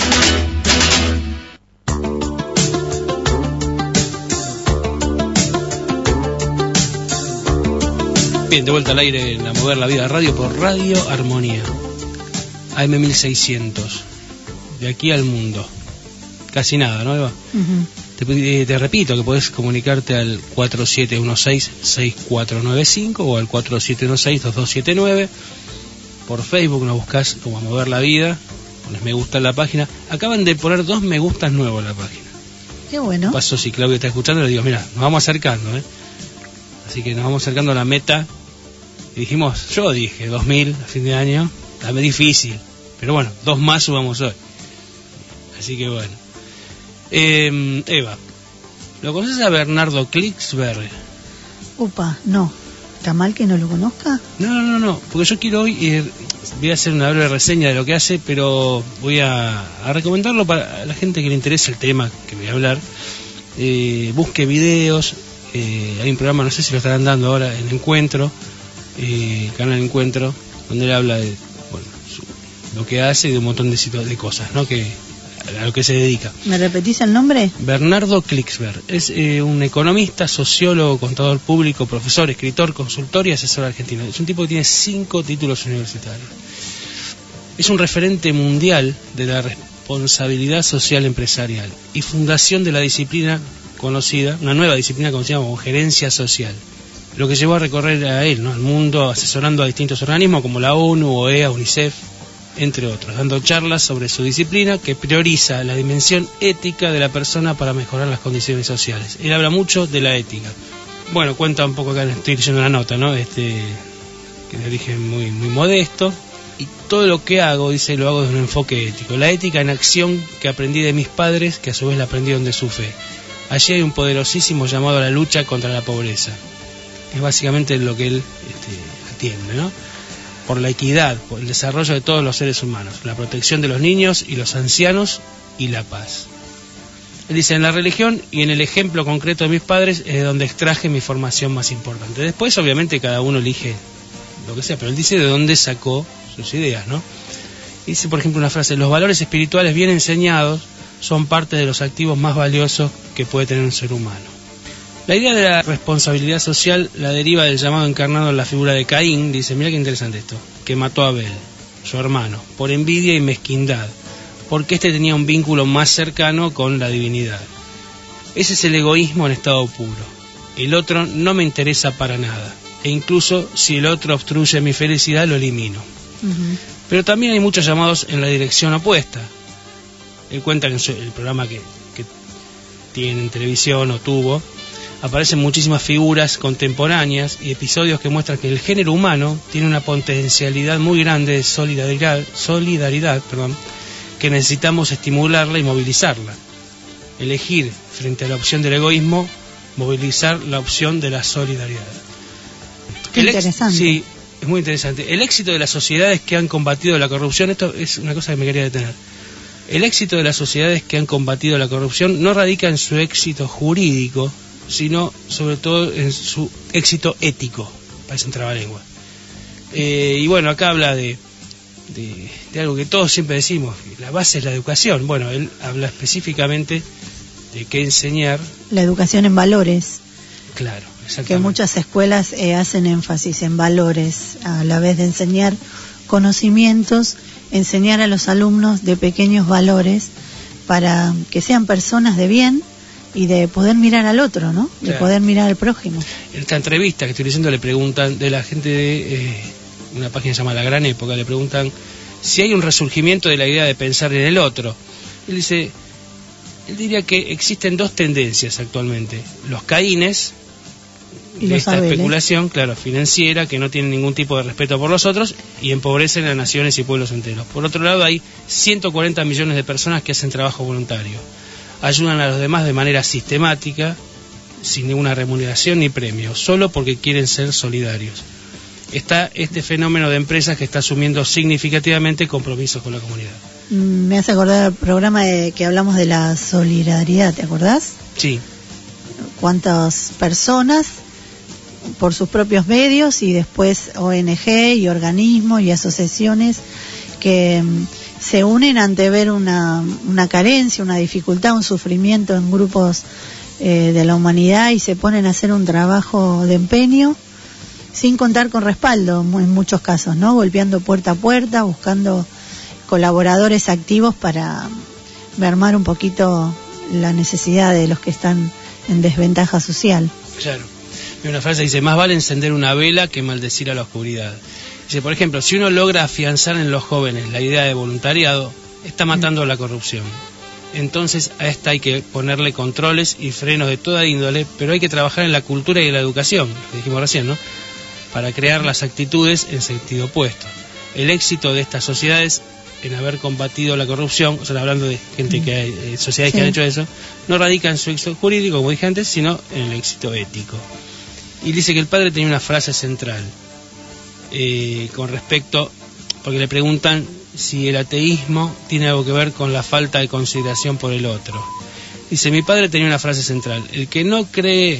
Bien, de vuelta al aire en A Mover la Vida Radio por Radio Armonía. AM 1600. De aquí al mundo. Casi nada, ¿no, Eva? Te repito que podés comunicarte al 4716-6495 o al 4716-2279. Por Facebook nos buscás como A Mover la Vida, pones me gusta en la página. Acaban de poner 2 me gustas nuevos en la página. Qué bueno. Paso, si Claudia está escuchando, le digo, mira, nos vamos acercando, Así que nos vamos acercando a la meta. Y dijimos, yo dije 2000 a fin de año, también difícil, pero bueno, 2 más subamos hoy. Así que bueno. Eva, ¿lo conoces a Bernardo Klicksberg? Upa, no. ¿Está mal que no lo conozca? No, porque yo quiero hoy voy a hacer una breve reseña de lo que hace, pero voy a recomendarlo para la gente que le interese el tema que voy a hablar. Busque videos. Hay un programa, no sé si lo estarán dando ahora, en Encuentro, el canal Encuentro, donde él habla de lo que hace y de un montón de cosas, ¿no? A lo que se dedica. ¿Me repetís el nombre? Bernardo Klicksberg. Es un economista, sociólogo, contador público, profesor, escritor, consultor y asesor argentino. Es un tipo que tiene 5 títulos universitarios. Es un referente mundial de la responsabilidad social empresarial y fundación de la disciplina conocida, una nueva disciplina conocida como gerencia social, lo que llevó a recorrer a él, ¿no?, al mundo asesorando a distintos organismos como la ONU, OEA, UNICEF, entre otros, dando charlas sobre su disciplina que prioriza la dimensión ética de la persona para mejorar las condiciones sociales. Él habla mucho de la ética. Bueno, cuenta un poco acá, estoy leyendo una nota, ¿no?, que de origen muy, muy modesto. Y todo lo que hago, dice, lo hago desde un enfoque ético. La ética en acción que aprendí de mis padres, que a su vez la aprendieron de su fe. Allí hay un poderosísimo llamado a la lucha contra la pobreza. Es básicamente lo que él atiende, ¿no? Por la equidad, por el desarrollo de todos los seres humanos, la protección de los niños y los ancianos y la paz. Él dice, en la religión y en el ejemplo concreto de mis padres es de donde extraje mi formación más importante. Después, obviamente, cada uno elige lo que sea, pero él dice de dónde sacó sus ideas, ¿no? Dice, por ejemplo, una frase, los valores espirituales bien enseñados son parte de los activos más valiosos que puede tener un ser humano. La idea de la responsabilidad social la deriva del llamado encarnado en la figura de Caín, dice, mira qué interesante esto, que mató a Abel, su hermano, por envidia y mezquindad, porque éste tenía un vínculo más cercano con la divinidad. Ese es el egoísmo en estado puro. El otro no me interesa para nada, e incluso si el otro obstruye mi felicidad, lo elimino. Pero también hay muchos llamados en la dirección opuesta. Él cuenta que en el programa que tiene en televisión o tuvo, aparecen muchísimas figuras contemporáneas y episodios que muestran que el género humano tiene una potencialidad muy grande de solidaridad, que necesitamos estimularla y movilizarla. Elegir frente a la opción del egoísmo, movilizar la opción de la solidaridad. Qué interesante. Sí, es muy interesante. El éxito de las sociedades que han combatido la corrupción, esto es una cosa que me quería detener. El éxito de las sociedades que han combatido la corrupción no radica en su éxito jurídico, sino sobre todo en su éxito ético. Parece un trabalengua. Y bueno, acá habla de algo que todos siempre decimos, la base es la educación. Bueno, él habla específicamente de qué enseñar. La educación en valores. Claro, exactamente. Que muchas escuelas hacen énfasis en valores, a la vez de enseñar conocimientos, enseñar a los alumnos de pequeños valores para que sean personas de bien y de poder mirar al otro, ¿no? De poder mirar al prójimo. En esta entrevista que estoy diciendo le preguntan de la gente de una página que se llama La Gran Época, le preguntan si hay un resurgimiento de la idea de pensar en el otro. Él diría que existen 2 tendencias actualmente. Los caínes, Y de esta especulación, claro, financiera, que no tiene ningún tipo de respeto por los otros y empobrecen a naciones y pueblos enteros. Por otro lado, hay 140 millones de personas que hacen trabajo voluntario. Ayudan a los demás de manera sistemática, sin ninguna remuneración ni premio, solo porque quieren ser solidarios. Está este fenómeno de empresas que está asumiendo significativamente compromisos con la comunidad. Me hace acordar el programa que hablamos de la solidaridad, ¿te acordás? Sí. Cuántas personas por sus propios medios y después ONG y organismos y asociaciones que se unen ante ver una carencia, una dificultad, un sufrimiento en grupos de la humanidad y se ponen a hacer un trabajo de empeño sin contar con respaldo en muchos casos, ¿no? Golpeando puerta a puerta, buscando colaboradores activos para mermar un poquito la necesidad de los que están en desventaja social. Claro. Hay una frase que dice, más vale encender una vela que maldecir a la oscuridad. Dice, por ejemplo, si uno logra afianzar en los jóvenes la idea de voluntariado, está matando la corrupción. Entonces a esta hay que ponerle controles y frenos de toda índole, pero hay que trabajar en la cultura y en la educación, lo que dijimos recién, ¿no? Para crear las actitudes en sentido opuesto. El éxito de estas sociedades en haber combatido la corrupción, o sea, hablando de gente que hay, sociedades que han hecho eso, no radica en su éxito jurídico, como dije antes, sino en el éxito ético. Y dice que el padre tenía una frase central con respecto, porque le preguntan si el ateísmo tiene algo que ver con la falta de consideración por el otro. Dice, mi padre tenía una frase central, el que cree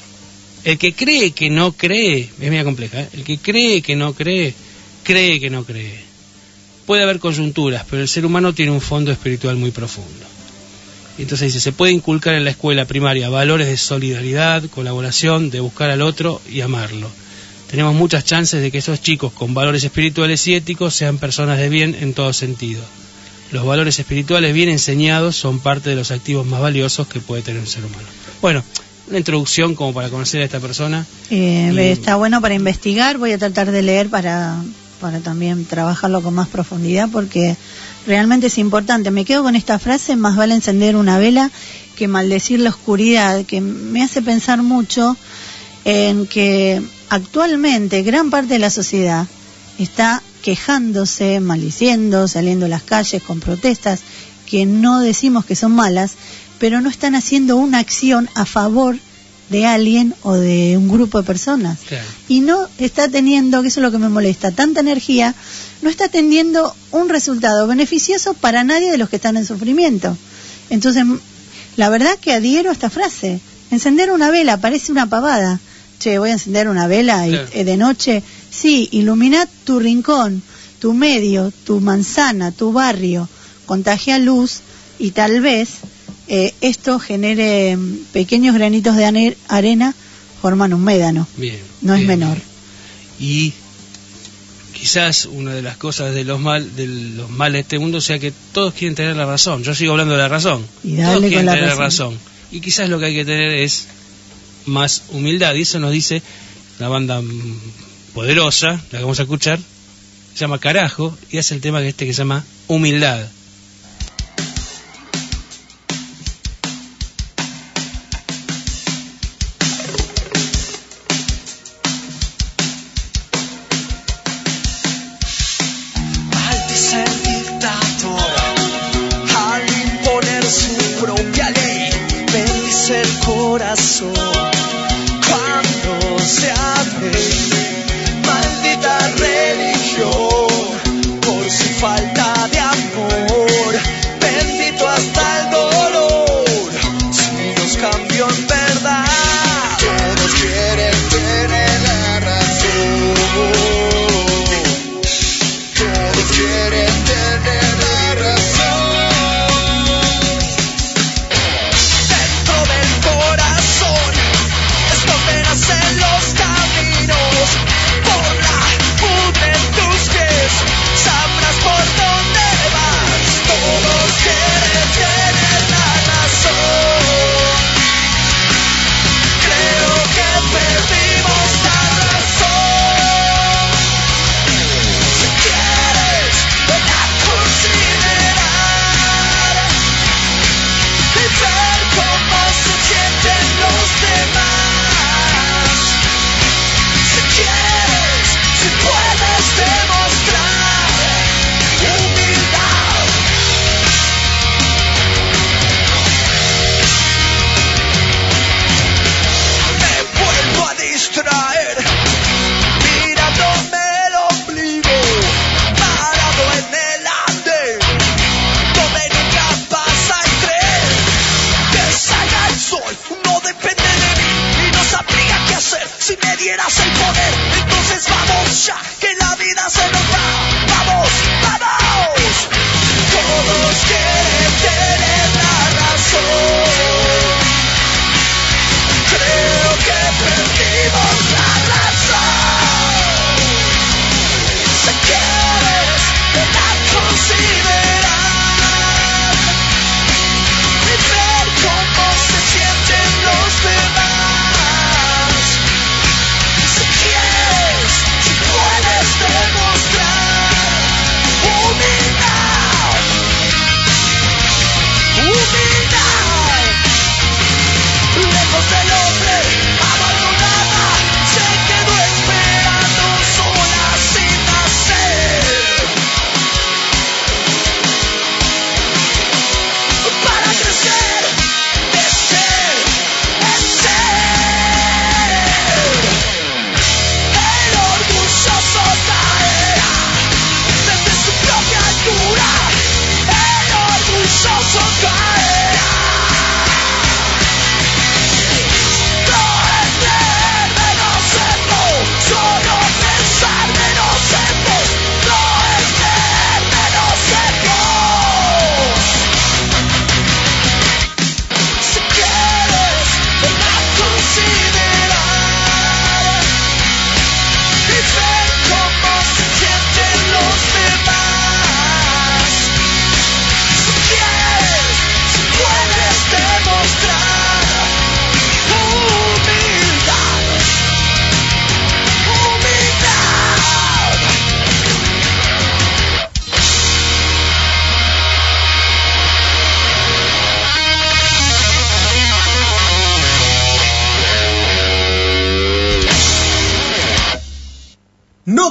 que no cree, es media compleja, ¿eh? El que cree que no cree, cree que no cree. Puede haber coyunturas, pero el ser humano tiene un fondo espiritual muy profundo. Entonces dice, se puede inculcar en la escuela primaria valores de solidaridad, colaboración, de buscar al otro y amarlo. Tenemos muchas chances de que esos chicos con valores espirituales y éticos sean personas de bien en todo sentido. Los valores espirituales bien enseñados son parte de los activos más valiosos que puede tener un ser humano. Bueno, una introducción como para conocer a esta persona. Está bueno para investigar, voy a tratar de leer para también trabajarlo con más profundidad porque realmente es importante. Me quedo con esta frase, más vale encender una vela que maldecir la oscuridad, que me hace pensar mucho en que actualmente gran parte de la sociedad está quejándose, maldiciendo, saliendo a las calles con protestas que no decimos que son malas, pero no están haciendo una acción a favor de alguien o de un grupo de personas. Claro. Y no está teniendo, que eso es lo que me molesta, tanta energía, no está teniendo un resultado beneficioso para nadie de los que están en sufrimiento. Entonces, la verdad que adhiero a esta frase. Encender una vela parece una pavada. Che, voy a encender una vela y, claro, de noche. Sí, ilumina tu rincón, tu medio, tu manzana, tu barrio, contagia luz y tal vez esto genere pequeños granitos de arena, forman un médano. Bien, no bien, es menor. Y quizás una de las cosas de los males de este mundo sea que todos quieren tener la razón. Yo sigo hablando de la razón. Y todos quieren tener la razón. Y quizás lo que hay que tener es más humildad. Y eso nos dice la banda poderosa, la que vamos a escuchar, se llama Carajo, y hace el tema que se llama Humildad. Cuando se abre, maldita religión, por su falta de amor, bendito hasta el dolor, si nos cambió en verdad, todos quieren tener la razón, todos quieren tener la razón.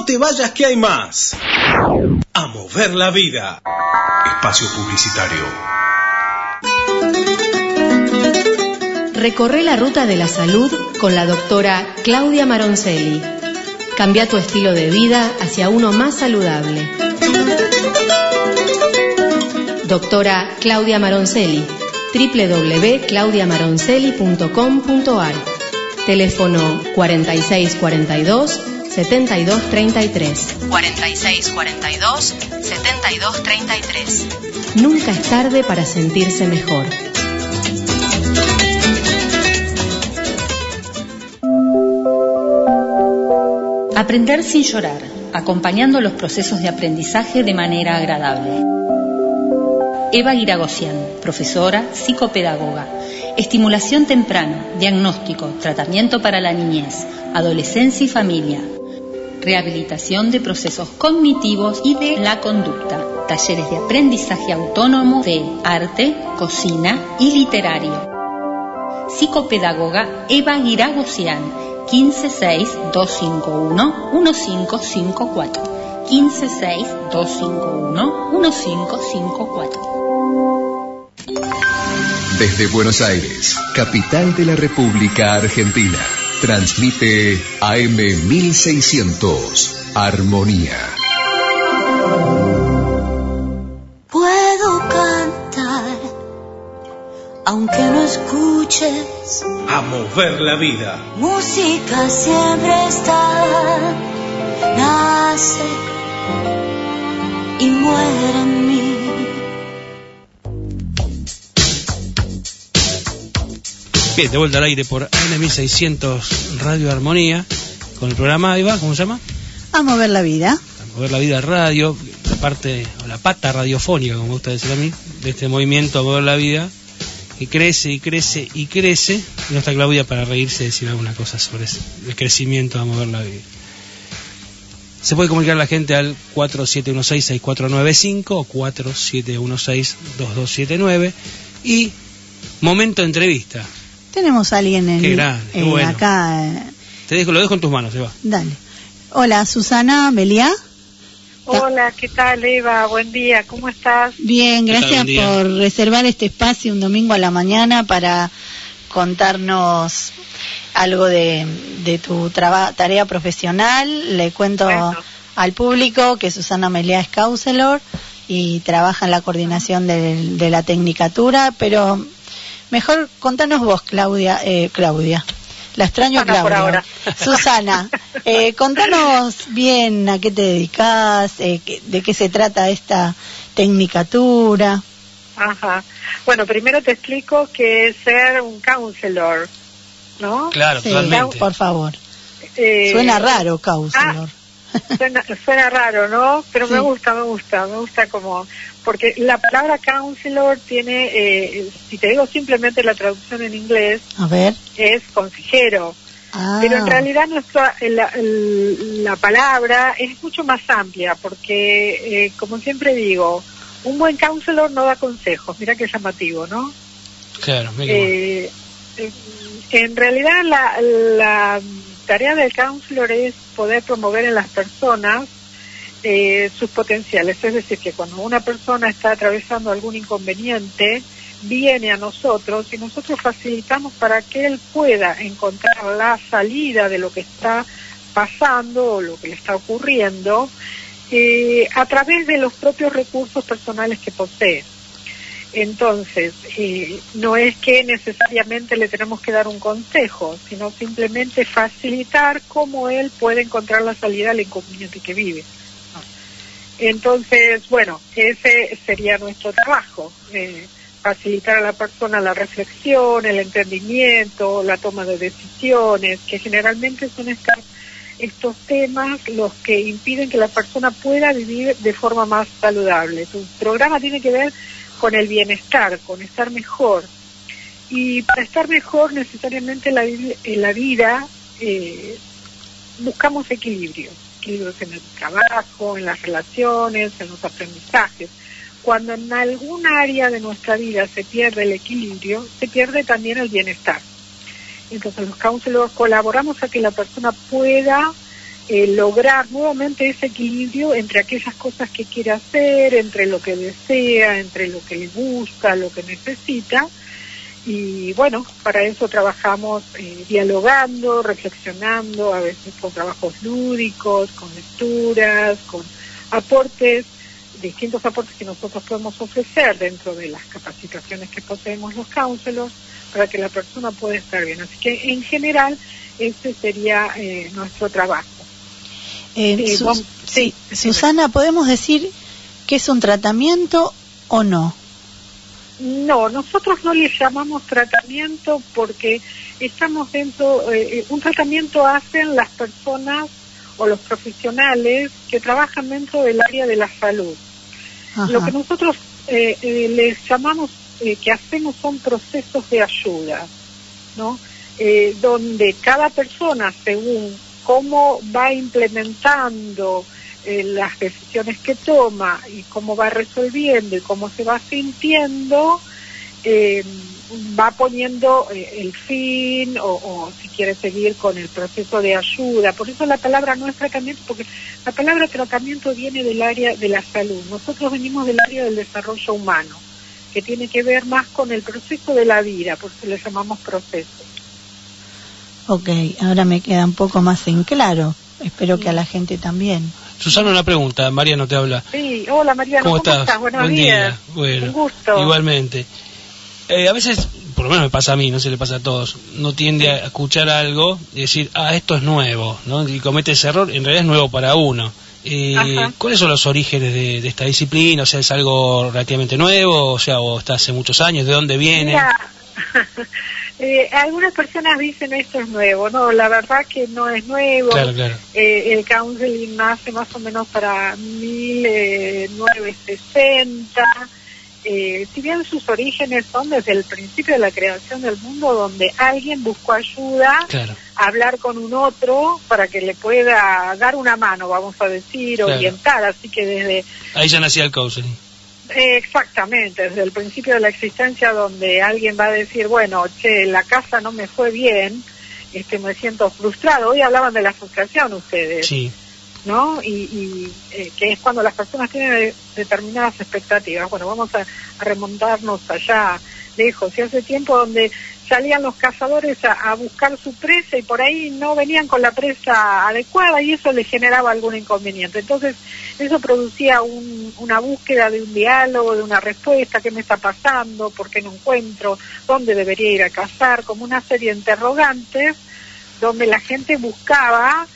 No te vayas que hay más. A mover la vida. Espacio publicitario. Recorre la ruta de la salud con la doctora Claudia Maroncelli. Cambia tu estilo de vida hacia uno más saludable. Doctora Claudia Maroncelli, www.claudiamaroncelli.com.ar. Teléfono 4642-7233. 4642-7233. Nunca es tarde para sentirse mejor. Aprender sin llorar, acompañando los procesos de aprendizaje de manera agradable. Eva Guiragosian, profesora, psicopedagoga. Estimulación temprana, diagnóstico, tratamiento para la niñez, adolescencia y familia. Rehabilitación de procesos cognitivos y de la conducta. Talleres de aprendizaje autónomo de arte, cocina y literario. Psicopedagoga Eva Guiragosian, 156251-1554. 156251-1554. Desde Buenos Aires, capital de la República Argentina, transmite AM 1600, Armonía. Puedo cantar, aunque no escuches. A mover la vida. Música siempre está, nace y muere en mí. Bien, de vuelta al aire por AM 1600 Radio Armonía, con el programa, Eva, ¿cómo se llama? A mover la vida. A mover la vida radio, la parte, o la pata radiofónica, como me gusta decir a mí, de este movimiento A mover la vida, que crece y crece y crece, y no está Claudia para reírse y decir alguna cosa sobre el crecimiento de A mover la vida. Se puede comunicar la gente al 4716-6495 o 4716-2279 y momento de entrevista. Tenemos a alguien Qué grande, qué bueno. acá. Lo dejo en tus manos, Eva. Dale. Hola, Susana Meliá. Hola, ¿qué tal, Eva? Buen día, ¿cómo estás? Bien, gracias por reservar este espacio un domingo a la mañana para contarnos algo de tu tarea profesional. Le cuento al público que Susana Meliá es counselor y trabaja en la coordinación de la tecnicatura, pero mejor contanos vos, Claudia. La extraño a Claudia. Por ahora. Susana, contanos bien a qué te dedicas, de qué se trata esta tecnicatura. Ajá. Bueno, primero te explico qué es ser un counselor, ¿no? Claro, sí, totalmente. Por favor. Suena raro, counselor. Suena raro, ¿no? Pero sí. me gusta como... Porque la palabra counselor tiene, si te digo simplemente la traducción en inglés, a ver, es consejero. Pero en realidad la palabra es mucho más amplia, porque, como siempre digo, un buen counselor no da consejos. Mira qué llamativo, ¿no? Claro, en realidad la tarea del counselor es poder promover en las personas sus potenciales, es decir, que cuando una persona está atravesando algún inconveniente, viene a nosotros y nosotros facilitamos para que él pueda encontrar la salida de lo que está pasando o lo que le está ocurriendo a través de los propios recursos personales que posee. Entonces, no es que necesariamente le tenemos que dar un consejo, sino simplemente facilitar cómo él puede encontrar la salida al inconveniente que vive. Entonces, bueno, ese sería nuestro trabajo, facilitar a la persona la reflexión, el entendimiento, la toma de decisiones, que generalmente son estos temas los que impiden que la persona pueda vivir de forma más saludable. Tu programa tiene que ver con el bienestar, con estar mejor. Y para estar mejor necesariamente en la vida buscamos equilibrios en el trabajo, en las relaciones, en los aprendizajes. Cuando en algún área de nuestra vida se pierde el equilibrio, se pierde también el bienestar. Entonces los counselors colaboramos a que la persona pueda lograr nuevamente ese equilibrio entre aquellas cosas que quiere hacer, entre lo que desea, entre lo que le gusta, lo que necesita. Y bueno, para eso trabajamos dialogando, reflexionando, a veces con trabajos lúdicos, con lecturas, con aportes, distintos aportes que nosotros podemos ofrecer dentro de las capacitaciones que poseemos los counselors para que la persona pueda estar bien. Así que en general ese sería nuestro trabajo. Sí, Susana, ¿podemos decir que es un tratamiento o no? No, nosotros no le llamamos tratamiento porque estamos dentro, un tratamiento hacen las personas o los profesionales que trabajan dentro del área de la salud. Ajá. Lo que nosotros les llamamos, que hacemos son procesos de ayuda, ¿no? Donde cada persona, según cómo va implementando las decisiones que toma y cómo va resolviendo y cómo se va sintiendo, va poniendo el fin o si quiere seguir con el proceso de ayuda. Por eso la palabra no es tratamiento, porque la palabra tratamiento viene del área de la salud. Nosotros venimos del área del desarrollo humano, que tiene que ver más con el proceso de la vida, por eso le llamamos proceso. Ok, ahora me queda un poco más en claro. Espero que a la gente también. Susana, una pregunta. Mariano te habla. Sí, hola Mariano, ¿cómo estás? Buenos días. Bueno, un gusto. Igualmente. A veces, por lo menos me pasa a mí, no se le pasa a todos, no tiende a escuchar algo y decir, esto es nuevo, ¿no? Y comete ese error, en realidad es nuevo para uno. ¿Cuáles son los orígenes de esta disciplina? O sea, ¿es algo relativamente nuevo? O sea, ¿o está hace muchos años? ¿De dónde viene? Mira, algunas personas dicen esto es nuevo. No, la verdad que no es nuevo. Claro. El counseling nace más o menos para 1960. Si bien sus orígenes son desde el principio de la creación del mundo, donde alguien buscó ayuda, a hablar con un otro para que le pueda dar una mano, vamos a decir, orientar. Así que desde... Ahí ya nacía el counseling. Exactamente, desde el principio de la existencia, donde alguien va a decir, bueno, la casa no me fue bien, me siento frustrado. Hoy hablaban de la frustración ustedes, sí, ¿no? Y que es cuando las personas tienen determinadas expectativas. Bueno, vamos a remontarnos allá lejos, y hace tiempo donde salían los cazadores a buscar su presa y por ahí no venían con la presa adecuada y eso les generaba algún inconveniente. Entonces eso producía una búsqueda de un diálogo, de una respuesta: ¿qué me está pasando? ¿Por qué no encuentro? ¿Dónde debería ir a cazar? Como una serie de interrogantes donde la gente buscaba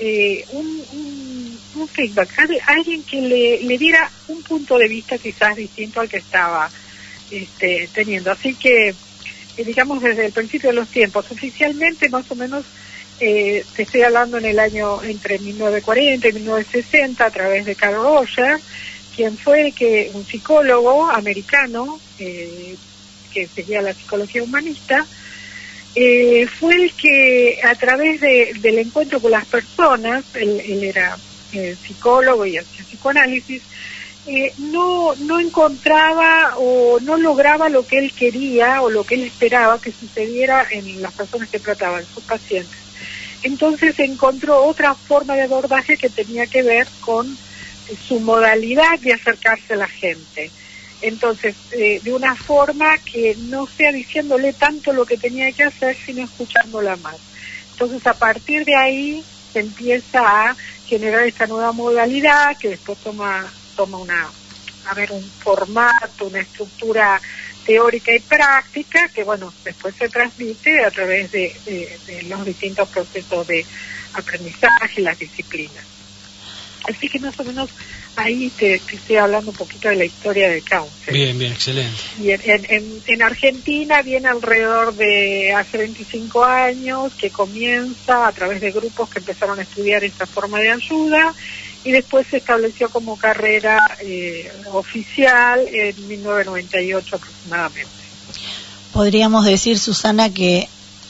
un feedback, alguien que le diera un punto de vista quizás distinto al que estaba teniendo. Así que digamos desde el principio de los tiempos, oficialmente más o menos te estoy hablando en el año entre 1940 y 1960, a través de Carl Rogers, quien fue un psicólogo americano que seguía la psicología humanista, fue el que a través del encuentro con las personas, él era psicólogo y hacía psicoanálisis, no encontraba o no lograba lo que él quería o lo que él esperaba que sucediera en las personas que trataban, sus pacientes. Entonces encontró otra forma de abordaje que tenía que ver con su modalidad de acercarse a la gente. Entonces, de una forma que no sea diciéndole tanto lo que tenía que hacer, sino escuchándola más. Entonces, a partir de ahí se empieza a generar esta nueva modalidad que después toma un formato, una estructura teórica y práctica que, bueno, después se transmite a través de los distintos procesos de aprendizaje y las disciplinas. Así que más o menos ahí te estoy hablando un poquito de la historia del counseling. Bien, excelente. Y en Argentina viene alrededor de hace 25 años que comienza a través de grupos que empezaron a estudiar esta forma de ayuda y después se estableció como carrera oficial en 1998 aproximadamente. Podríamos decir, Susana, que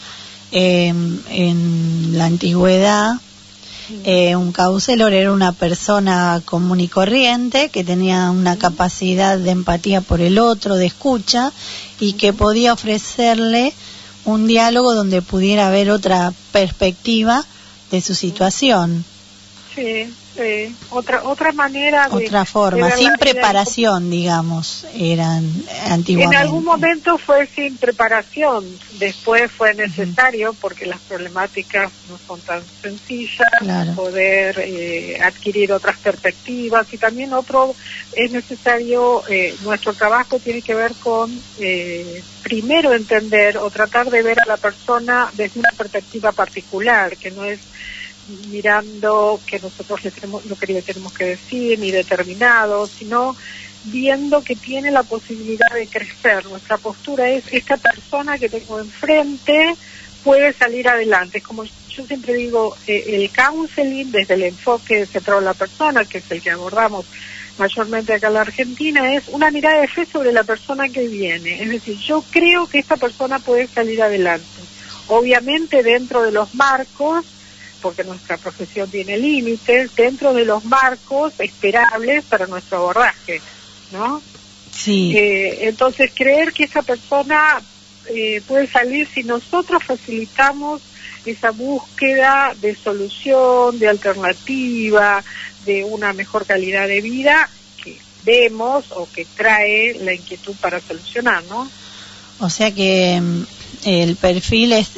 en la antigüedad un counselor era una persona común y corriente que tenía una capacidad de empatía por el otro, de escucha, y que podía ofrecerle un diálogo donde pudiera haber otra perspectiva de su situación. Sí, otra manera de... Otra forma, sin preparación, digamos, eran antiguamente. En algún momento fue sin preparación, después fue necesario, porque las problemáticas no son tan sencillas, claro, poder adquirir otras perspectivas, y también es necesario, nuestro trabajo tiene que ver con primero entender o tratar de ver a la persona desde una perspectiva particular, que no es mirando que nosotros lo que le tenemos que decir ni determinado, sino viendo que tiene la posibilidad de crecer. Nuestra postura es: esta persona que tengo enfrente puede salir adelante. Es como yo siempre digo, el counseling desde el enfoque centrado en la persona, que es el que abordamos mayormente acá en la Argentina, es una mirada de fe sobre la persona que viene. Es decir, yo creo que esta persona puede salir adelante, obviamente dentro de los marcos, porque nuestra profesión tiene límites, dentro de los marcos esperables para nuestro abordaje, ¿no? Sí. Entonces, creer que esa persona puede salir si nosotros facilitamos esa búsqueda de solución, de alternativa, de una mejor calidad de vida que vemos o que trae la inquietud para solucionar, ¿no? O sea que el perfil es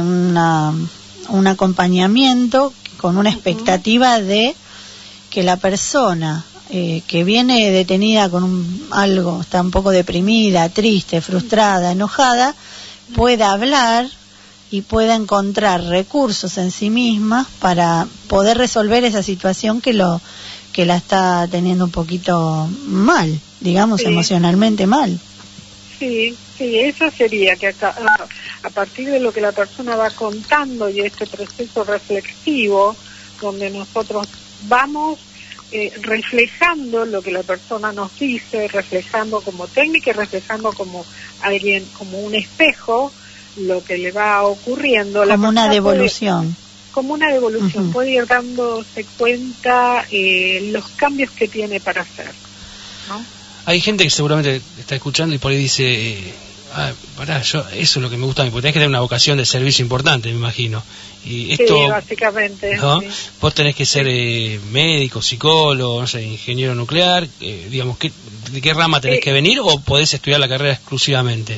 un acompañamiento con una expectativa de que la persona que viene detenida con algo, está un poco deprimida, triste, frustrada, enojada, pueda hablar y pueda encontrar recursos en sí misma para poder resolver esa situación que la está teniendo un poquito mal, digamos, sí, emocionalmente mal. Sí, eso sería que a partir de lo que la persona va contando y este proceso reflexivo, donde nosotros vamos reflejando lo que la persona nos dice, reflejando como técnica y reflejando como alguien, como un espejo, lo que le va ocurriendo. Como una devolución. Como una devolución, puede ir dándose cuenta los cambios que tiene para hacer, ¿no? Hay gente que seguramente está escuchando y por ahí dice, eso es lo que me gusta a mí, porque tenés que tener una vocación de servicio importante, me imagino. Y esto, sí, básicamente. ¿no? Sí. Vos tenés que ser médico, psicólogo, no sé, ingeniero nuclear, digamos, ¿de qué rama tenés que venir o podés estudiar la carrera exclusivamente?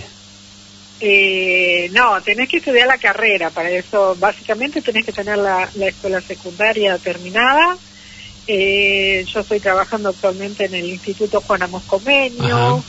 No, tenés que estudiar la carrera, para eso básicamente tenés que tener la escuela secundaria terminada. Yo estoy trabajando actualmente en el Instituto Juan Amos Comenio,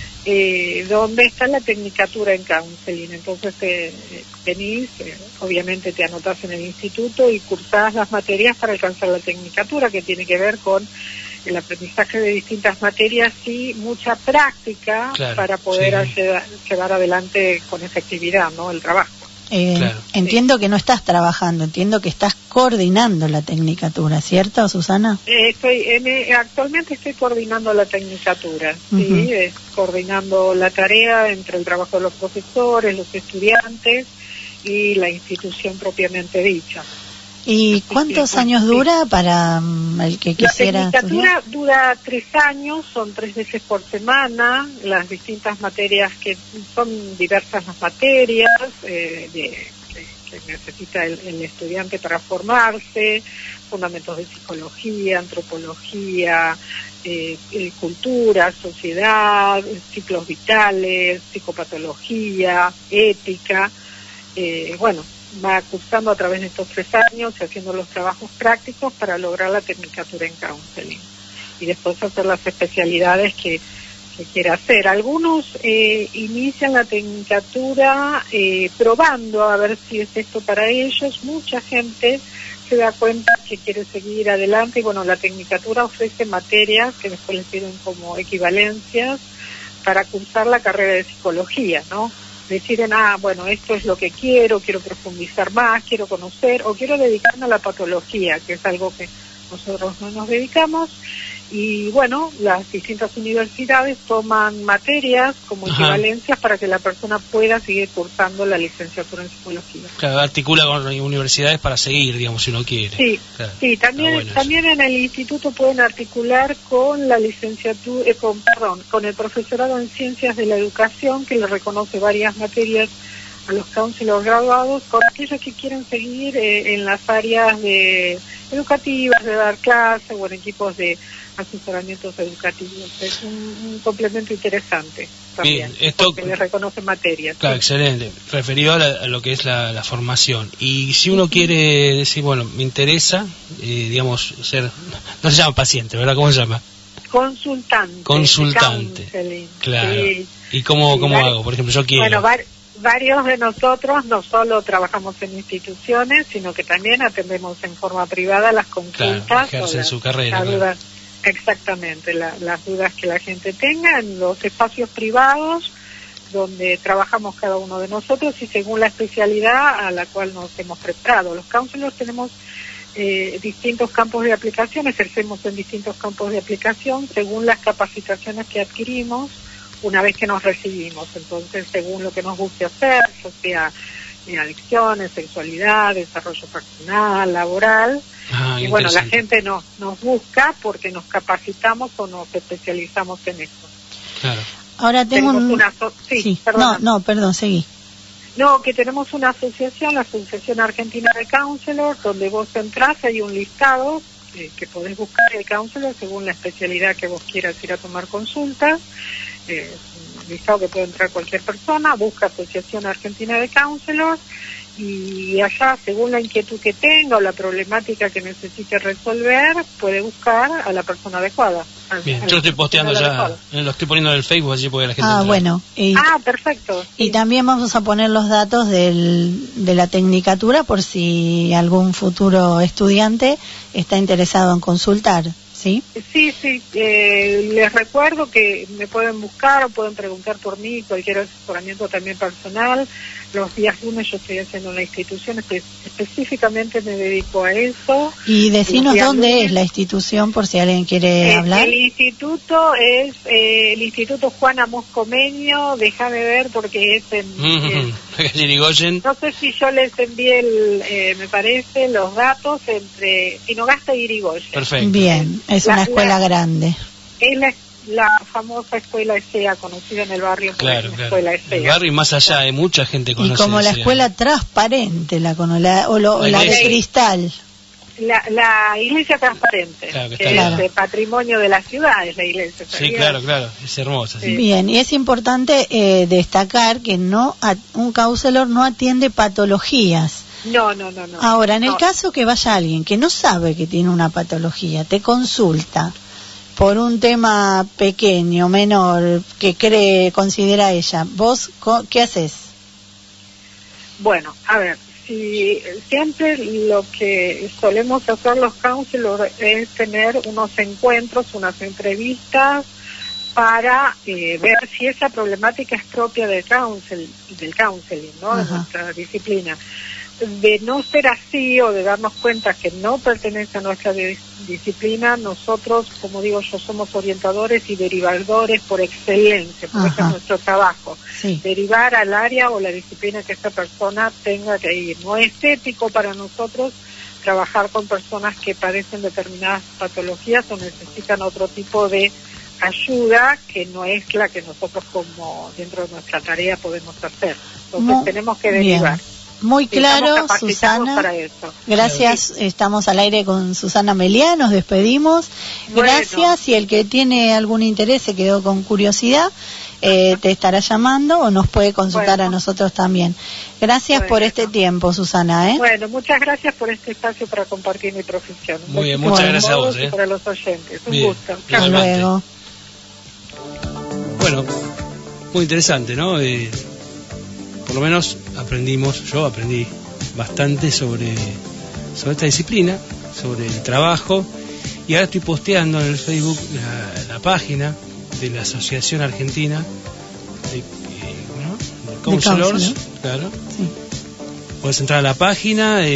donde está la tecnicatura en counseling. Entonces venís, obviamente te anotás en el instituto y cursás las materias para alcanzar la tecnicatura, que tiene que ver con el aprendizaje de distintas materias y mucha práctica, claro, para poder llevar adelante con efectividad, ¿no?, el trabajo. Claro. Entiendo que no estás trabajando, entiendo que estás coordinando la tecnicatura, ¿cierto, Susana? Actualmente estoy coordinando la tecnicatura, sí, coordinando la tarea entre el trabajo de los profesores, los estudiantes y la institución propiamente dicha. ¿Y cuántos años dura para el que quisiera estudiar? La tecnicatura dura 3 años, son 3 veces por semana, las distintas materias, que son diversas las materias que necesita el estudiante para formarse: fundamentos de psicología, antropología, cultura, sociedad, ciclos vitales, psicopatología, ética, va cursando a través de estos 3 años y haciendo los trabajos prácticos para lograr la tecnicatura en counseling y después hacer las especialidades que quiera hacer. Algunos inician la tecnicatura probando a ver si es esto para ellos. Mucha gente se da cuenta que quiere seguir adelante y la tecnicatura ofrece materias que después les sirven como equivalencias para cursar la carrera de psicología, ¿no? Deciden, esto es lo que quiero profundizar más, quiero conocer, o quiero dedicarme a la patología, que es algo que nosotros no nos dedicamos. Y las distintas universidades toman materias como equivalencias para que la persona pueda seguir cursando la licenciatura en psicología. Claro, articula con universidades para seguir, digamos, si uno quiere. Sí, claro. Sí, también en el instituto pueden articular con la licenciatura, con el profesorado en ciencias de la educación, que le reconoce varias materias a los counselors graduados con aquellos que quieren seguir en las áreas educativas, de dar clases o en equipos de asesoramientos educativos. Es un complemento interesante también, bien, esto porque le reconoce materias. Claro, sí. Excelente, referido a lo que es la formación. Y si uno quiere decir, bueno, me interesa, digamos, ser, no se llama paciente, ¿verdad? ¿Cómo se llama? Consultante. Claro. Sí. ¿Y cómo hago? Por ejemplo, yo quiero... Bueno, varios de nosotros no solo trabajamos en instituciones, sino que también atendemos en forma privada las consultas. Claro, ejercen su carrera. Claro. Exactamente, las dudas que la gente tenga en los espacios privados donde trabajamos cada uno de nosotros y según la especialidad a la cual nos hemos preparado. Los counselors tenemos distintos campos de aplicación, ejercemos en distintos campos de aplicación según las capacitaciones que adquirimos una vez que nos recibimos. Entonces, según lo que nos guste hacer, ya sea adicciones, sexualidad, desarrollo personal, laboral. Y bueno, la gente nos busca porque nos capacitamos o nos especializamos en eso. Claro. Ahora tengo sí, perdón, seguí. No, que tenemos una asociación, la Asociación Argentina de Counselors, donde vos entrás, hay un listado que podés buscar el counselor según la especialidad que vos quieras ir a tomar consultas. Un listado que puede entrar cualquier persona, busca Asociación Argentina de Counselors y allá, según la inquietud que tenga o la problemática que necesite resolver, puede buscar a la persona adecuada. Bien, yo lo estoy posteando ya, lo estoy poniendo en el Facebook, así puede la gente entrar. Bueno. Perfecto. Y también vamos a poner los datos de la tecnicatura por si algún futuro estudiante está interesado en consultar, ¿sí? Sí, les recuerdo que me pueden buscar o pueden preguntar por mí, cualquier asesoramiento también personal. Los días lunes yo estoy haciendo una institución, específicamente me dedico a eso. Y decinos dónde es la institución por si alguien quiere hablar. El instituto es el Instituto Juan Amos Comenio, déjame ver porque es en Irigoyen. No sé si yo les envié me parece, los datos entre Tinogasta y Irigoyen. Perfecto. Bien, es una escuela grande. Es la famosa escuela ESEA, conocida en el barrio. Claro. Escuela ESEA. El barrio y más allá, mucha gente conoce. Y como la escuela transparente, la de cristal. La iglesia transparente, claro, que es de patrimonio de la ciudad, es la iglesia. Sí, claro, es hermosa. Sí. Bien, y es importante destacar que un counselor no atiende patologías. No. Ahora, en el caso que vaya alguien que no sabe que tiene una patología, te consulta por un tema pequeño, menor, que considera ella, ¿vos qué haces? Bueno, a ver, siempre lo que solemos hacer los counselors es tener unos encuentros, unas entrevistas para ver si esa problemática es propia del counseling, ¿no? De nuestra disciplina. De no ser así o de darnos cuenta que no pertenece a nuestra disciplina, nosotros, como digo yo, somos orientadores y derivadores por excelencia, porque ese es nuestro trabajo. Sí. Derivar al área o la disciplina que esta persona tenga que ir. No es ético para nosotros trabajar con personas que padecen determinadas patologías o necesitan otro tipo de ayuda que no es la que nosotros como dentro de nuestra tarea podemos hacer. Entonces tenemos que derivar. Bien. Muy claro, Susana. Para eso. Gracias, estamos al aire con Susana Meliá, nos despedimos. Gracias, si el que tiene algún interés se quedó con curiosidad, te estará llamando o nos puede consultar a nosotros también. Gracias por este tiempo, Susana. Bueno, muchas gracias por este espacio para compartir mi profesión. Muy bien, muchas gracias a vos. Para los oyentes, un bien, gusto. Hasta luego. Bueno, muy interesante, ¿no? Por lo menos yo aprendí bastante sobre esta disciplina, sobre el trabajo, y ahora estoy posteando en el Facebook la página de la Asociación Argentina de Counselors, claro. Sí. Puedes entrar a la página,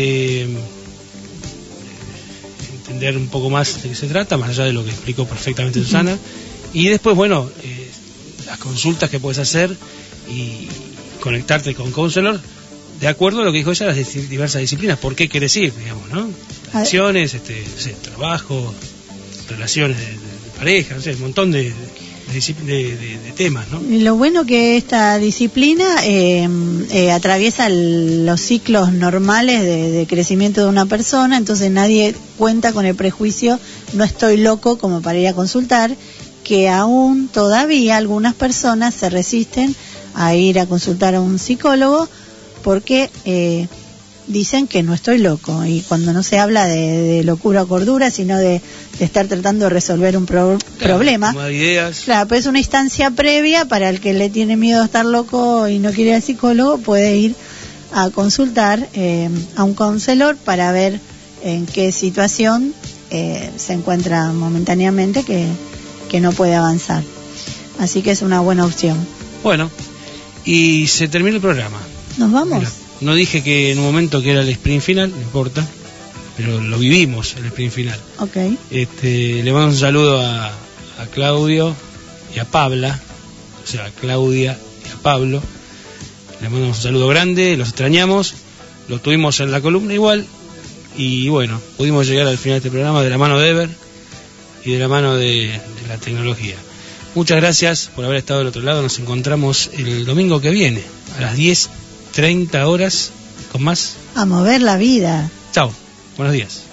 entender un poco más de qué se trata, más allá de lo que explicó perfectamente Susana, y después, las consultas que puedes hacer y conectarte con counselor de acuerdo a lo que dijo ella, las diversas disciplinas. ¿Por qué querés ir, digamos, no? Acciones, trabajo, relaciones de pareja, no sé, un montón de de temas, ¿no? Lo bueno que esta disciplina atraviesa los ciclos normales de crecimiento de una persona, entonces nadie cuenta con el prejuicio, no estoy loco como para ir a consultar, que aún todavía algunas personas se resisten a ir a consultar a un psicólogo porque dicen que no estoy loco, y cuando no se habla de locura o cordura, sino de estar tratando de resolver un problema. Como ideas. Claro, pues es una instancia previa para el que le tiene miedo a estar loco y no quiere ir al psicólogo, puede ir a consultar a un counselor para ver en qué situación se encuentra momentáneamente que no puede avanzar. Así que es una buena opción. Bueno, y se termina el programa. ¿Nos vamos? Mira, no dije que en un momento que era el sprint final, no importa, pero lo vivimos, el sprint final. Ok. Le mando un saludo a Claudio y a Pabla, o sea, a Claudia y a Pablo. Le mandamos un saludo grande, los extrañamos, los tuvimos en la columna igual, y bueno, pudimos llegar al final de este programa de la mano de Ever y de la mano de la tecnología. Muchas gracias por haber estado del otro lado. Nos encontramos el domingo que viene a las 10:30 con más A mover la vida. Chao, buenos días.